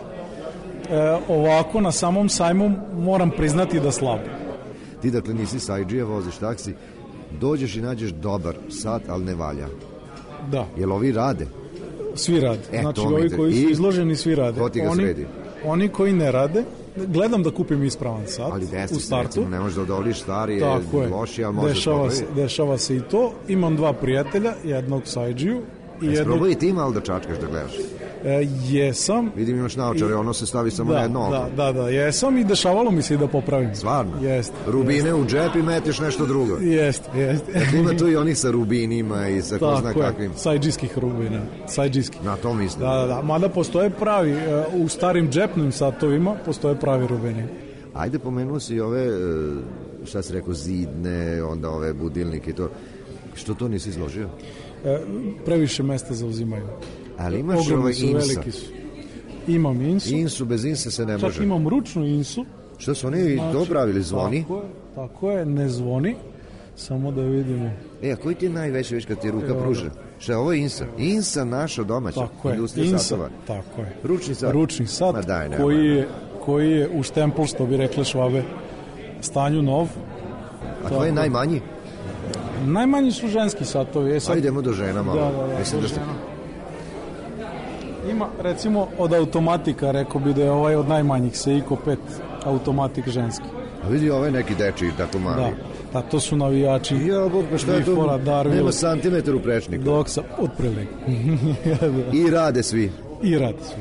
E, ovako, na samom sajmu moram priznati da slabo. Ti dakle nisi sajđija, voziš taksi. dođeš i nađeš dobar sat, ali ne valja. Da. Jel ovi rade? Svi rade. E, znači, ovi koji su I... izloženi, svi rade. Ko ti ga oni, sredi? Oni koji ne rade, gledam da kupim ispravan sat ali desi u startu. Recimo, ne možeš da odoliš, stari je loši, ali možeš dešava se, dešava se i to. Imam dva prijatelja, jednog sajđiju i jednog... Probaj i ti malo da čačkaš, da gledaš. E, jesam. Vidim imaš naočare, ono se stavi samo da, na jedno oko. Da, da, da, jesam i dešavalo mi se i da popravim. Stvarno? Jest. Rubine jest. U džep i metiš nešto drugo. Jeste, jeste. Dakle, ima tu i onih sa rubinima i sa ko zna kakvim. Sajđijskih rubina, sajđijskih. Na to mislim. Da, da, da, mada postoje pravi, u starim džepnim satovima postoje pravi rubini. Ajde, pomenuo si ove, šta si rekao, zidne, onda ove budilnike i to. Što to nisi izložio? E, previše mesta zauzimaju. Ali imaš ovaj insa? Su. Imam insu. Insu, bez insa se ne može. Čak imam ručnu insu. Što su oni znači, to pravili, zvoni? Tako je, tako je, ne zvoni. Samo da vidimo. E, a koji ti je najveći već kad ti ruka Evo, pruže? Šta je ovo insa? Insa naša domaća. Tako je, insa, satova. Tako je. Ručni sat? Ručni sat Ma daj, nema, koji, je, koji je u štempel, što bi rekle Švabe, stanju nov. A to je najmanji? Najmanji su ženski satovi. E, sad... Ajde, idemo do žena malo. Da, da, da, Mislim da ste... Ima, recimo, od automatika, rekao bi da je ovaj od najmanjih, Seiko pet automatik ženski. A vidi ovaj neki dečiji, tako mali. Da, pa to su navijači. Ja, bog, pa šta je to? Nema santimetar u prečniku. Dok sam, otprilike. I rade svi. I rade svi.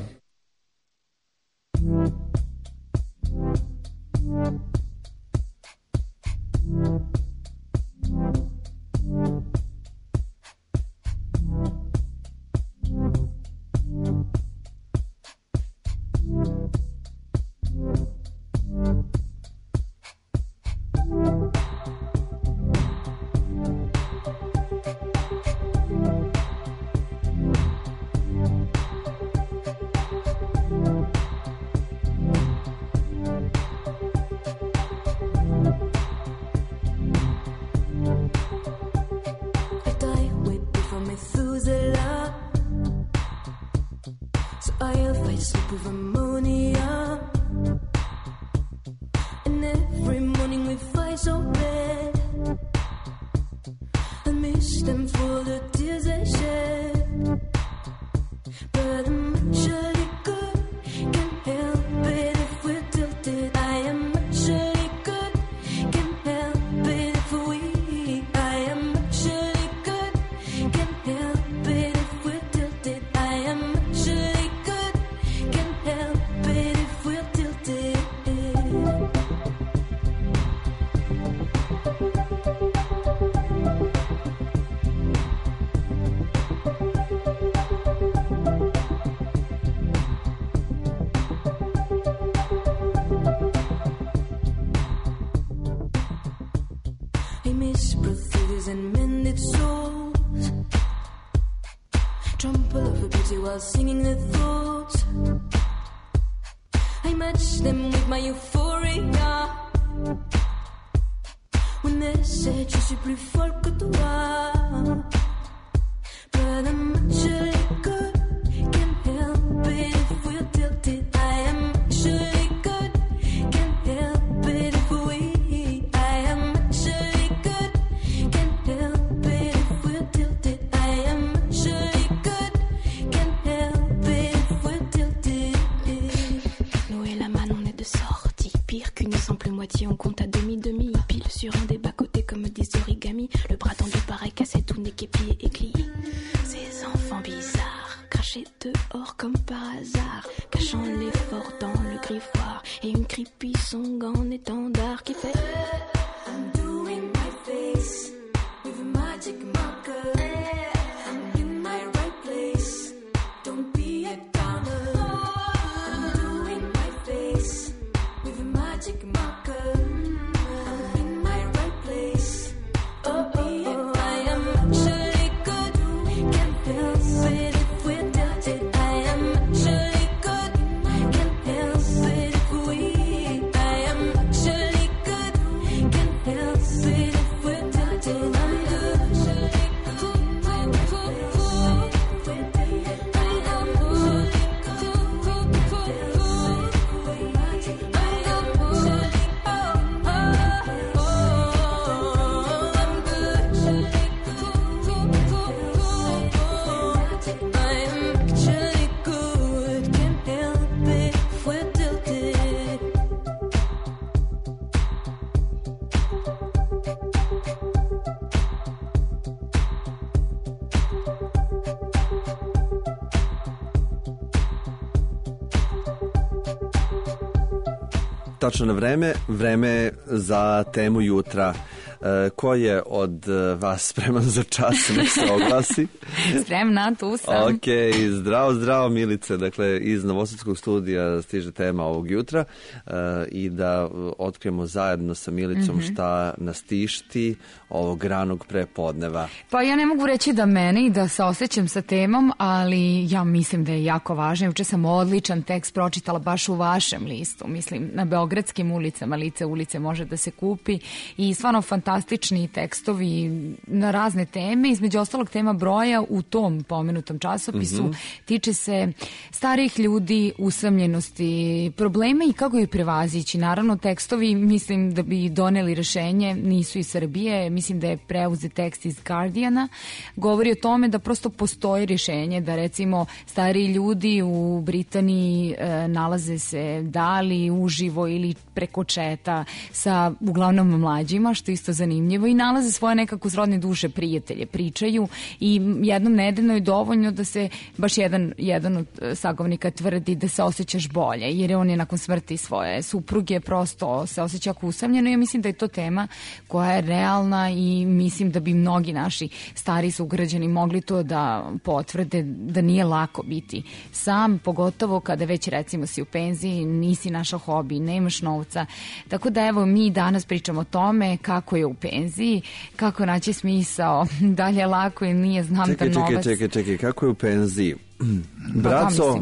Tačno na vreme, vreme za temu jutra. E, ko je od vas spreman za čas, nek se oglasi? Spremna, tu sam. Ok, zdravo, zdravo Milice. Dakle, iz Novosadskog studija stiže tema ovog jutra e, i da otkrijemo zajedno sa Milicom mm-hmm. šta nas tišti ovog ranog prepodneva. Pa ja ne mogu reći da mene i da se osjećam sa temom, ali ja mislim da je jako važno. Juče sam odličan tekst pročitala baš u vašem listu. Mislim, na beogradskim ulicama lice ulice može da se kupi i stvarno fantastični tekstovi na razne teme. Između ostalog tema broja u tom pomenutom časopisu mm-hmm. tiče se starih ljudi, usamljenosti, problema i kako ih prevazići. Naravno, tekstovi mislim da bi doneli rešenje, nisu iz Srbije, mislim da je preuzet tekst iz Guardiana, govori o tome da prosto postoji rješenje, da recimo stariji ljudi u Britaniji e, nalaze se da li uživo ili preko četa sa uglavnom mlađima, što je isto zanimljivo, i nalaze svoje nekako srodne duše, prijatelje, pričaju i jednom nedeljno je dovoljno da se baš jedan, jedan od sagovornika tvrdi da se osjećaš bolje, jer on je nakon smrti svoje supruge prosto se osjeća jako usamljeno i ja mislim da je to tema koja je realna i mislim da bi mnogi naši stari sugrađani mogli to da potvrde, da nije lako biti sam, pogotovo kada već recimo si u penziji, nisi našao hobi, nemaš novca. Tako da evo mi danas pričamo o tome kako je u penziji, kako naći smisao, da li je lako ili nije, znam čekaj, da novac... Čekaj, čekaj, čekaj, kako je u penziji? Braco...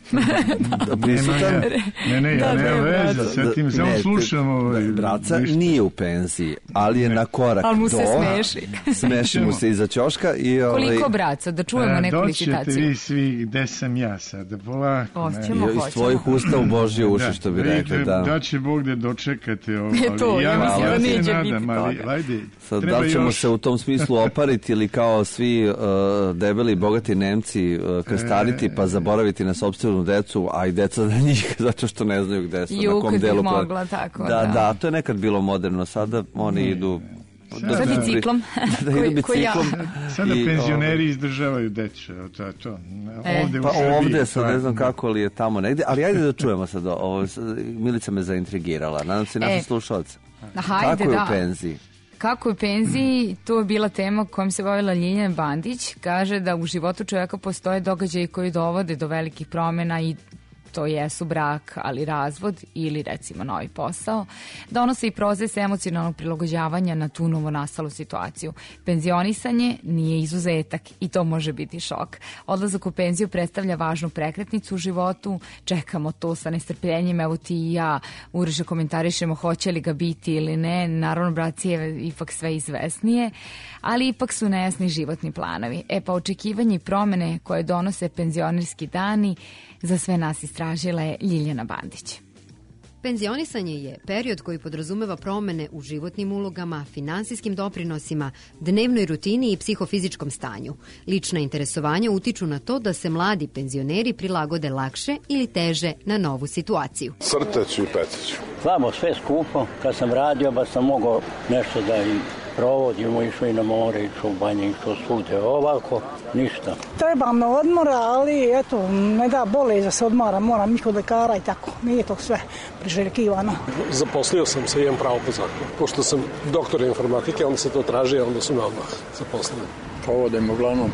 Da, prisutan. Ne, ne, ja nema veze, sve tim samo slušamo. Braca nije u penziji, ali je na korak do. Ali mu se smeši. Smeši mu se iza ćoška. I, ovaj... Koliko braca, da čujemo neku licitaciju. Doćete vi svi gde sam ja sad, polako. Hoćemo, hoćemo. Iz tvojih usta u Božje uši, što bi rekli. Da, da će Bog da dočekate ovo. To, ja mislim da neće biti toga. Sad, da li ćemo se u tom smislu opariti ili kao svi debeli, bogati Nemci krstariti pa zaboraviti na sopstvenu decu, a i deca na njih, zato što ne znaju gde su, I na kom delu. Mogla, tako, da, da, da, to je nekad bilo moderno, sada oni mm. idu... Da, sa biciklom. Da, da idu biciklom. Sada i, penzioneri o... izdržavaju deče. To, to. Ovde, pa ovde sad ne znam kako li je tamo negde, ali ajde da čujemo sad ovo. Milica me zaintrigirala, nadam se naši e, slušalci. Hajde, kako je da. u penziji? Kako je u penziji, to je bila tema kojom se bavila Ljiljana Bandić. Kaže da u životu čovjeka postoje događaji koji dovode do velikih promjena i to jesu brak, ali razvod ili recimo novi posao, donose i proces emocionalnog prilagođavanja na tu novonastalu situaciju. Penzionisanje nije izuzetak i to može biti šok. Odlazak u penziju predstavlja važnu prekretnicu u životu, čekamo to sa nestrpljenjem, evo ti i ja Uroše komentarišemo hoće li ga biti ili ne, naravno braci je ipak sve izvesnije, ali ipak su nejasni životni planovi. E pa očekivanje i promene koje donose penzionerski dani za sve nas istražila je Ljiljana Bandić. Penzionisanje je period koji podrazumeva promene u životnim ulogama, finansijskim doprinosima, dnevnoj rutini i psihofizičkom stanju. Lična interesovanja utiču na to da se mladi penzioneri prilagode lakše ili teže na novu situaciju. Crteću i peceću. Slabo, sve skupo. Kad sam radio, ba sam mogao nešto da im provodimo, išao i na more, išao u banje, išao svude. Ovako, ništa. Trebam na odmora, ali eto, ne da bole da se odmara, moram ih od lekara i tako. Nije to sve priželjkivano. Zaposlio sam se i imam pravo po zakonu. Pošto sam doktor informatike, onda se to traži, onda su me odmah zaposlili. Provodim uglavnom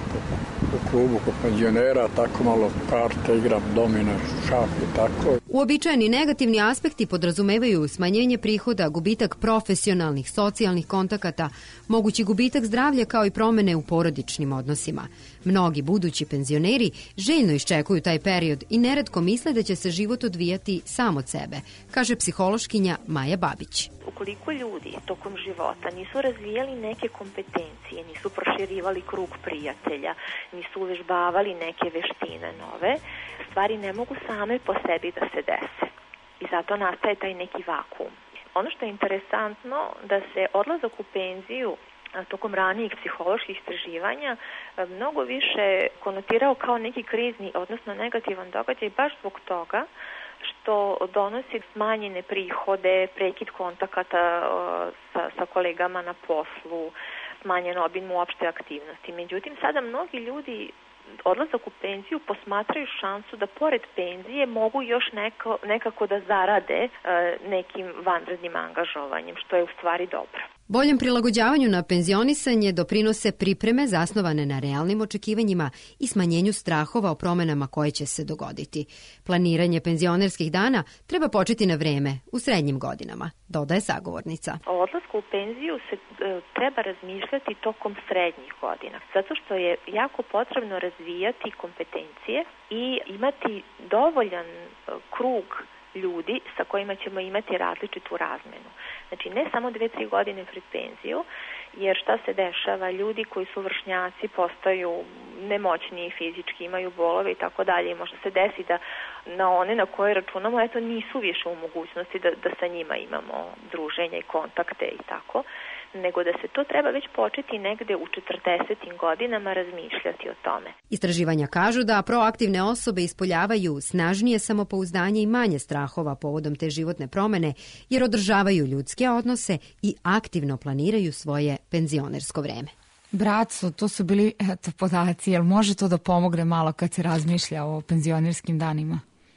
u klubu kod penzionera, tako malo karte, igram domine, šah i tako. Uobičajeni negativni aspekti podrazumevaju smanjenje prihoda, gubitak profesionalnih, socijalnih kontakata, mogući gubitak zdravlja kao i promene u porodičnim odnosima. Mnogi budući penzioneri željno iščekuju taj period i neretko misle da će se život odvijati sam od sebe, kaže psihološkinja Maja Babić. Ukoliko ljudi tokom života nisu razvijali neke kompetencije, nisu proširivali krug prijatelja, nisu uvežbavali neke veštine nove, stvari ne mogu same po sebi da se dese. I zato nastaje taj neki vakuum. Ono što je interesantno da se odlazak u penziju tokom ranijih psiholoških istraživanja mnogo više konotirao kao neki krizni, odnosno negativan događaj, baš zbog toga što donosi smanjene prihode, prekid kontakata sa, sa kolegama na poslu, smanjen obim uopšte aktivnosti. Međutim, sada mnogi ljudi odlazak u penziju posmatraju šansu da pored penzije mogu još neko, nekako da zarade e, nekim vanrednim angažovanjem, što je u stvari dobro. Boljem prilagođavanju na penzionisanje doprinose pripreme zasnovane na realnim očekivanjima i smanjenju strahova o promenama koje će se dogoditi. Planiranje penzionerskih dana treba početi na vreme, u srednjim godinama, dodaje sagovornica. O odlasku u penziju se e, treba razmišljati tokom srednjih godina, zato što je jako potrebno razvijati kompetencije i imati dovoljan e, krug ljudi sa kojima ćemo imati različitu razmenu. Znači, ne samo dve, tri godine pred penziju, jer šta se dešava? Ljudi koji su vršnjaci postaju nemoćniji fizički, imaju bolove i tako dalje i možda se desi da na one na koje računamo, eto, nisu više u mogućnosti da, da sa njima imamo druženja i kontakte i tako, nego da se to treba već početi negde u četrdesetim godinama razmišljati o tome. Istraživanja kažu da proaktivne osobe ispoljavaju snažnije samopouzdanje i manje strahova povodom te životne promene, jer održavaju ljudske odnose i aktivno planiraju svoje penzionersko vreme. Braco, to su bili eto, podaci, jel može to da pomogne malo kad se razmišlja o penzionerskim danima?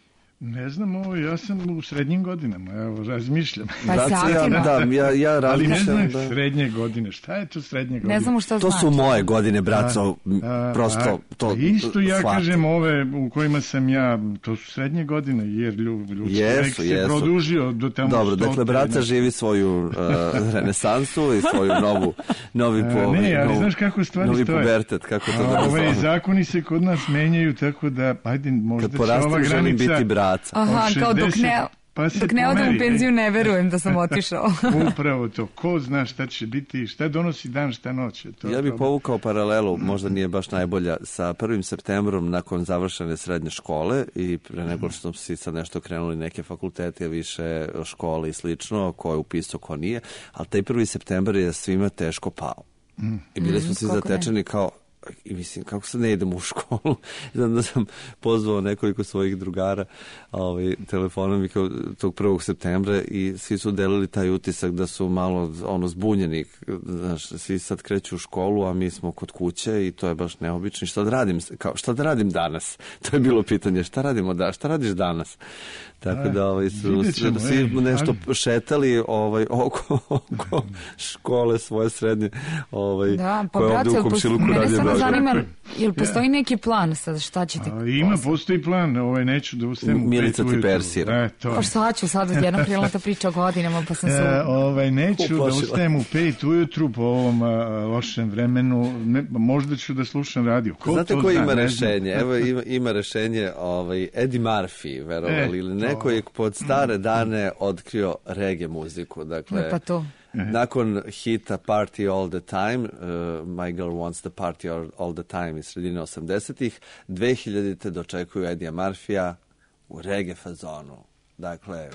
Ne znam, ovo, ja sam u srednjim godinama, evo, razmišljam. Pa ja, da, ja, ja razmišljam. Ali ne znam da... srednje godine, šta je to srednje godine? Ne znamo šta to znači. To su moje godine, braco, a, prosto a, to isto ja shvati. kažem ove u kojima sam ja, to su srednje godine, jer ljudski vek se jesu. produžio do tamo Dobro, stote, dakle, braca ne. živi svoju uh, renesansu i svoju novu, novi po, ne, ali novu, znaš kako stvari novi stoje. pubertet, kako to da ove zakoni se kod nas menjaju, tako da, ajde, možda će ova granica... želim biti braca. Aha, kao dok ne, pa dok ne odem u penziju ne verujem da sam otišao. Upravo to. Ko zna šta će biti, šta donosi dan, šta noć. To ja bih povukao paralelu, možda nije baš najbolja, sa prvim septembrom nakon završene srednje škole i pre nego što si sad nešto krenuli neke fakultete, više škole i slično, ko je upisao, ko nije, ali taj prvi septembar je svima teško pao. Mm. I bili smo mm, svi zatečeni kao i mislim, kako sad ne idemo u školu. Znam da sam pozvao nekoliko svojih drugara ovaj, telefonom i kao tog prvog septembra i svi su delili taj utisak da su malo ono zbunjeni. Znaš, svi sad kreću u školu, a mi smo kod kuće i to je baš neobično. Šta da radim, kao, šta da radim danas? To je bilo pitanje. Šta radimo da? Šta radiš danas? Tako da ovaj, su ćemo, svi ej, nešto ali... šetali ovaj, oko, oko škole svoje srednje ovaj, da, pa koje ovde u komšiluku radi. Mene zanima, jel postoji neki plan sad, šta ćete? A, ima, postoji plan, ovaj, neću da ustajem u Milica ti persira. E, pa šta ću sad, jedna prilata priča o godinama, pa sam se... E, ovaj, neću da ustajem u pet ujutru po ovom a, lošem vremenu, ne, možda ću da slušam radio. Ko Znate to ko zna, ima rešenje? Evo ima, ima rešenje ovaj, Eddie Murphy, verovali, e, ili neko je pod stare dane otkrio reggae muziku. Dakle, pa to. Nakon hita Party All the Time, uh, My Girl Wants the Party All, all the Time iz sredine osamdesetih, dve hiljadite dočekuju Eddija Murphy-a u reggae fazonu. Dakle,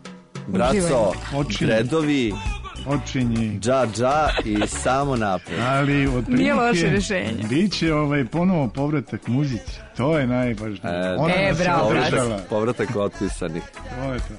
braco, dredovi, očinji, dža dža i samo napred. Ali od nije loše rešenje. Biće ovaj ponovo povratak muzici. To je najvažnije. E, Ona e bravo, povratak, povratak otpisanih. To je to.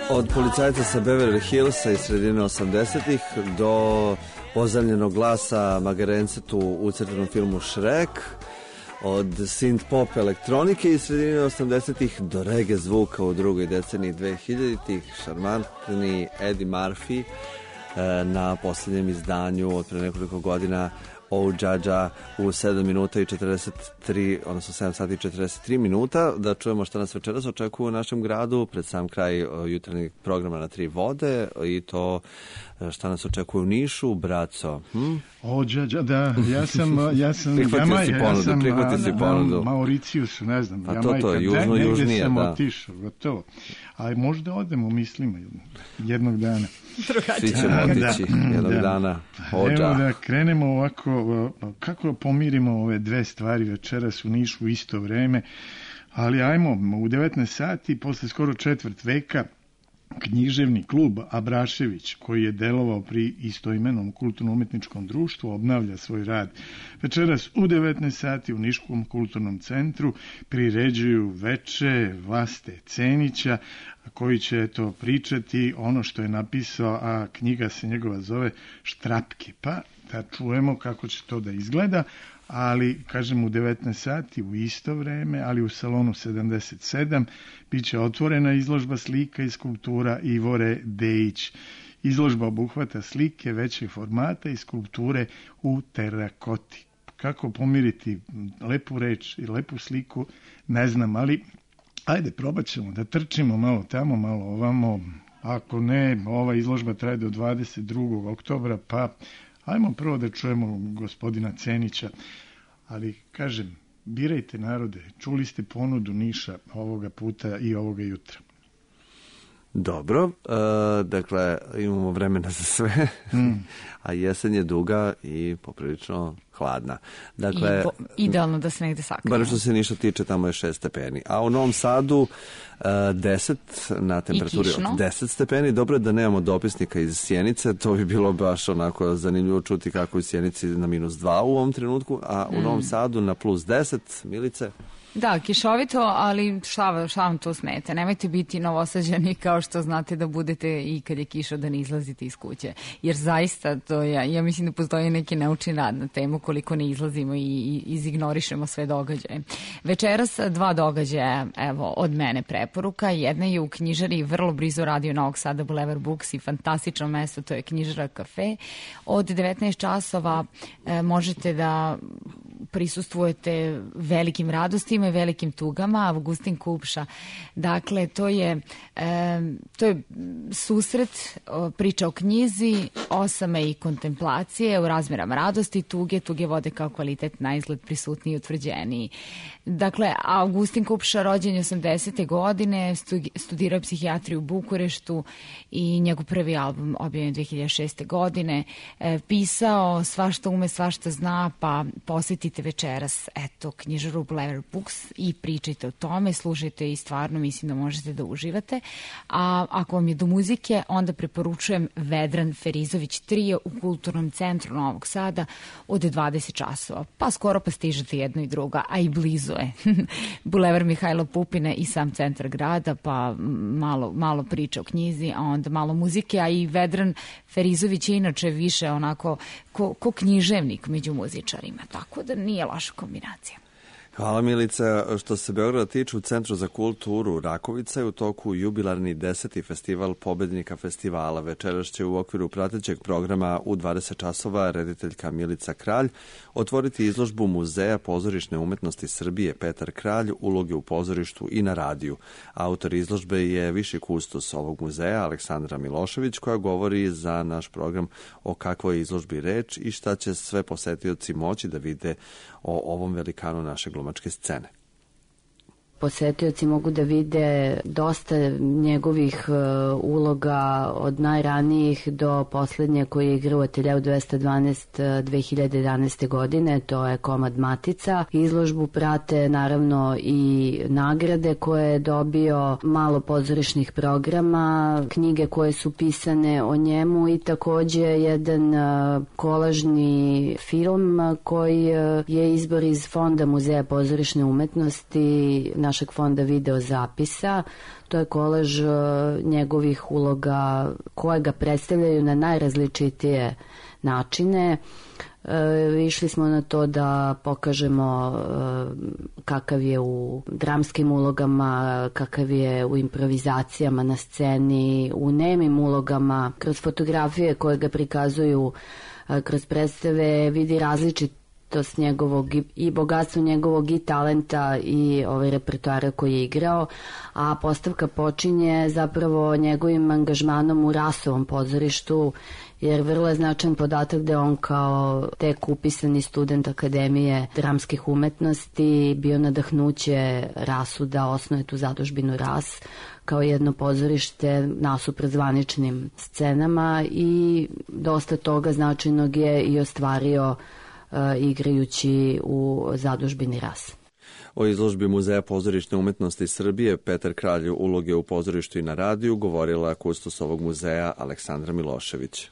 Od policajca sa Beverly Hillsa iz sredine osamdesetih do ozaljenog glasa Magarencetu u crtanom filmu Shrek, od synth pop elektronike iz sredine osamdesetih do reggae zvuka u drugoj deceniji dvehiljaditih, šarmantni Eddie Murphy na posljednjem izdanju od pre nekoliko godina Oh Džađa u sedam minuta i četrdeset tri, odnosno sedam sati i četrdeset tri minuta, da čujemo šta nas večeras očekuje u našem gradu pred sam kraj jutarnjeg programa na Tri vode i to šta nas očekuje u Nišu, Braco. Hm? Oh Džađa, da, ja sam ja sam prihvatio si ponudu, ja prihvatio si ponudu. Mauricijusu, ne znam, pa to, to, južno, ne, južnije, sam da. Otišao, gotovo. Ali možda odemo, mislimo, jednog dana. Svi ćemo otići da, jednog da. dana. Ođa. Evo da krenemo ovako, kako pomirimo ove dve stvari večeras u Nišu u isto vreme, ali ajmo, u devetnaest sati, posle skoro četvrt veka, književni klub Abrašević, koji je delovao pri istoimenom kulturno-umetničkom društvu, obnavlja svoj rad. Večeras u devetnaest sati u Niškom kulturnom centru priređuju veče Vlaste Cenića, koji će to pričati ono što je napisao, a knjiga se njegova zove Štrapke. Pa da čujemo kako će to da izgleda, ali, kažem, u devetnaest sati u isto vreme, ali u salonu sedamdeset sedam, bit će otvorena izložba slika i skulptura Ivore Dejić. Izložba obuhvata slike većeg formata i skulpture u terakoti. Kako pomiriti lepu reč i lepu sliku, ne znam, ali ajde, probat ćemo da trčimo malo tamo, malo ovamo. Ako ne, ova izložba traje do dvadeset drugog oktobra, pa ajmo prvo da čujemo gospodina Cenića, ali kažem, birajte narode, čuli ste ponudu Niša ovoga puta i ovoga jutra. Dobro, uh, dakle imamo vremena za sve, mm. a jesen je duga i poprilično hladna. Dakle, I bo, idealno da se negde sakrije. Bar što se Niša tiče, tamo je šest stepeni. A u Novom Sadu uh, deset na temperaturi od deset stepeni. Dobro je da nemamo dopisnika iz Sjenice, to bi bilo baš onako zanimljivo čuti kako u Sjenici na minus dva u ovom trenutku, a u mm. Novom Sadu na plus deset, Milice. Da, kišovito, ali šta, šta vam to smete? Nemojte biti novosađani kao što znate da budete i kad je kiša da ne izlazite iz kuće. Jer zaista, to je, ja mislim da postoji neki naučni rad na temu koliko ne izlazimo i, i izignorišemo sve događaje. Večeras dva događaja, evo, od mene preporuka. Jedna je u knjižari vrlo blizu Radio Novog Sada, Boulevard Books i fantastično mesto, to je knjižara Kafe. Od devetnaest časova e, možete da prisustvujete velikim radostima i velikim tugama. Avgustin Kupša. Dakle, to je, e, to je susret, priča o knjizi, osame i kontemplacije u razmerama radosti, tuge, tuge vode kao kvalitet na izgled prisutniji i utvrđeniji. Dakle, Avgustin Kupša rođen je osamdesete godine, studirao psihijatriju u Bukureštu i njegov prvi album objavljen dve hiljade šeste. godine. E, pisao svašta ume, svašta zna, pa posjetite večeras, eto, knjižaru Boulevard Books i pričajte o tome, slušajte i stvarno mislim da možete da uživate. A ako vam je do muzike, onda preporučujem Vedran Ferizović trio u Kulturnom centru Novog Sada od dvadeset časova. Pa skoro pa stižete jedno i druga, a i blizu je. Bulevar Mihajlo Pupina i sam centar grada, pa malo, malo priče o knjizi, a onda malo muzike, a i Vedran Ferizović je inače više onako ko, ko književnik među muzičarima, tako da nije loša kombinacija. Hvala Milica. Što se Beograda tiče, u Centru za kulturu Rakovica je u toku jubilarni deseti festival pobednika festivala. Večeras će u okviru pratećeg programa u dvadeset časova rediteljka Milica Kralj otvoriti izložbu Muzeja pozorišne umetnosti Srbije Petar Kralj, uloge u pozorištu i na radiju. Autor izložbe je viši kustos ovog muzeja Aleksandra Milošević, koja govori za naš program o kakvoj izložbi reč i šta će sve posetioci moći da vide o ovom velikanu naše glumačke scene. Posetioci mogu da vide dosta njegovih uh, uloga od najranijih do poslednje koji je igrao u Ateljeu dvesta dvanaest dve hiljade jedanaeste. godine, to je komad Matica. Izložbu prate naravno i nagrade koje je dobio, malo pozorišnih programa, knjige koje su pisane o njemu i takođe jedan uh, kolažni film koji uh, je izbor iz Fonda Muzeja pozorišne umetnosti na našeg fonda video zapisa. To je kolaž njegovih uloga koje ga predstavljaju na najrazličitije načine. E, išli smo na to da pokažemo e, kakav je u dramskim ulogama, kakav je u improvizacijama na sceni, u nemim ulogama, kroz fotografije koje ga prikazuju, e, kroz predstave vidi različitost njegovog i, i bogatstvo njegovog i talenta i ovaj repertoara koji je igrao, a postavka počinje zapravo njegovim angažmanom u rasovom pozorištu, jer vrlo je značajan podatak da je on kao tek upisani student Akademije dramskih umetnosti bio nadahnuće Rasu da osnuje tu zadužbinu Ras kao jedno pozorište nasuprot zvaničnim scenama i dosta toga značajnog je i ostvario uh, igrajući u zadužbini Ras. O izložbi Muzeja pozorišne umetnosti Srbije Petar Kralj uloge u pozorištu i na radiju govorila kustos ovog muzeja Aleksandra Milošević.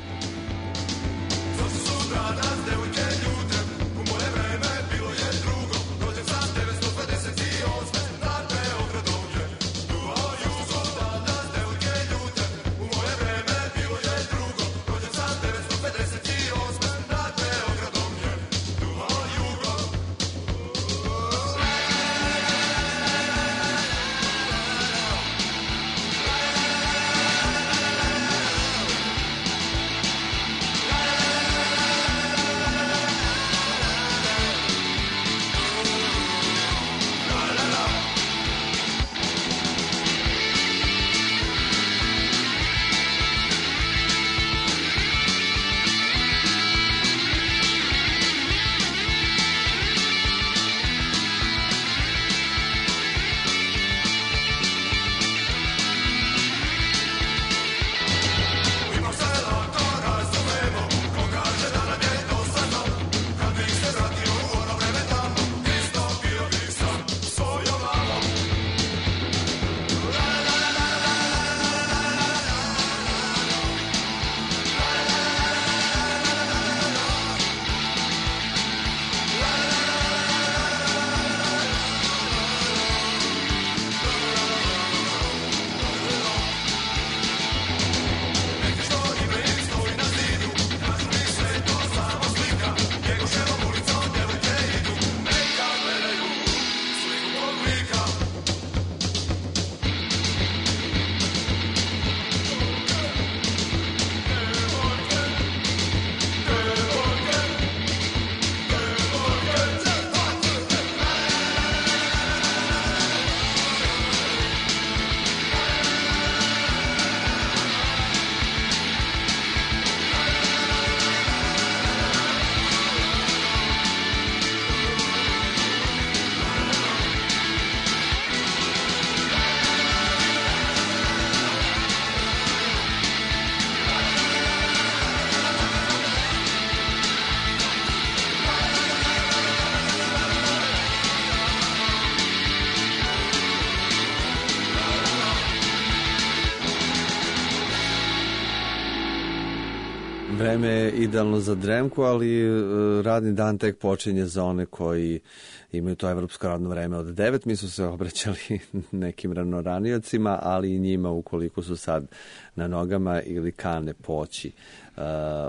Vreme je idealno za dremku, ali radni dan tek počinje za one koji imaju to evropsko radno vreme od devet. Mi su se obraćali nekim ranoriocima, ali i njima ukoliko su sad na nogama ili kane poći uh,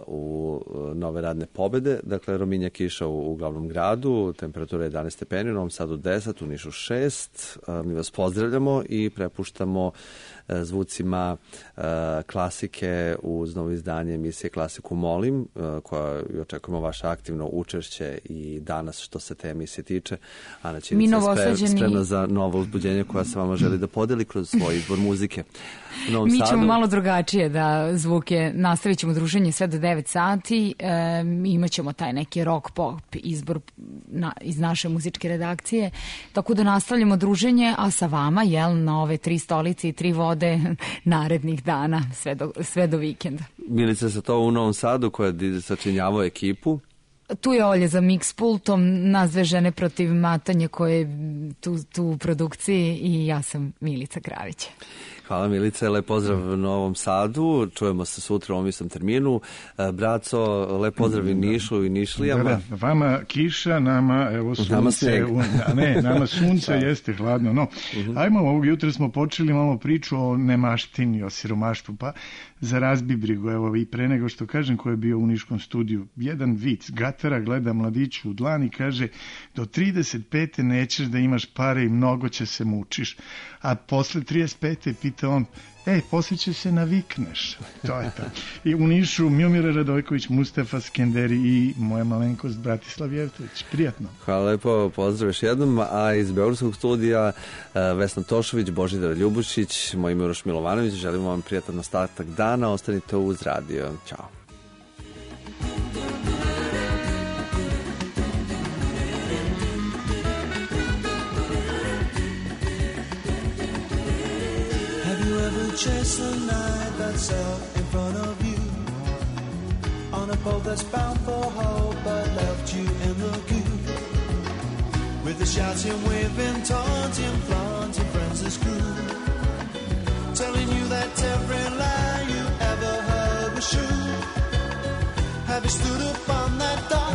u nove radne pobede. Dakle, rominja kiša u, u glavnom gradu, temperatura jedanaest stepeni, u Novom Sadu deset, u Nišu šest. Uh, mi vas pozdravljamo i prepuštamo uh, zvucima uh, klasike uz novo izdanje emisije Klasiku molim, uh, koja očekujemo vaše aktivno učešće i danas što se te emisije tiče. Ana Ćinica je spremna, spremna za novo uzbuđenje koja se vama želi da podeli kroz svoj izbor muzike. Mi ćemo malo drugačije da zvuke, nastavit ćemo druženje sve do devet sati, e, imat ćemo taj neki rock pop izbor na, iz naše muzičke redakcije, tako da nastavljamo druženje, a sa vama, jel, na ove tri stolice i tri vode narednih dana, sve do, sve do vikenda. Milica se to u Novom Sadu koja je sačinjavao ekipu. Tu je Olje za mix pultom, nas dve žene protiv matanja koje tu, tu u produkciji i ja sam Milica Kravić. Hvala Milice, lep pozdrav u Novom Sadu, čujemo se sutra u ovom istom terminu. Braco, lep pozdrav i Nišu i Nišlijama. Da, da, vama kiša, nama evo sunce, nama u, a ne, nama sunce jeste hladno. No, uh-huh. Ajmo, ovog jutra smo počeli malo priču o nemaštini, o siromaštvu, pa za razbibrigu, evo i pre nego što kažem ko je bio u Niškom studiju, jedan vic, Gatara gleda mladiću u dlan i kaže do trideset pete nećeš da imaš pare i mnogo će se mučiš, a posle trideset pete pita on, e, poslije će se navikneš. To je to. I u Nišu Mjomira Radojković, Mustafa Skenderi i moja malenkost Bratislav Jevtović. Prijatno. Hvala lepo, pozdrav još jednom. A iz Beogradskog studija Vesna Tošović, Božidar Ljubušić, moj ime Uroš Milovanović. Želimo vam prijatan ostatak dana. Ostanite uz radio. Ćao. Chase the night that's out in front of you on a boat that's bound for hope but left you in the queue with the shouting, waving, taunting, flaunting friends as crew telling you that every lie you ever heard was true. Have you stood up on that dock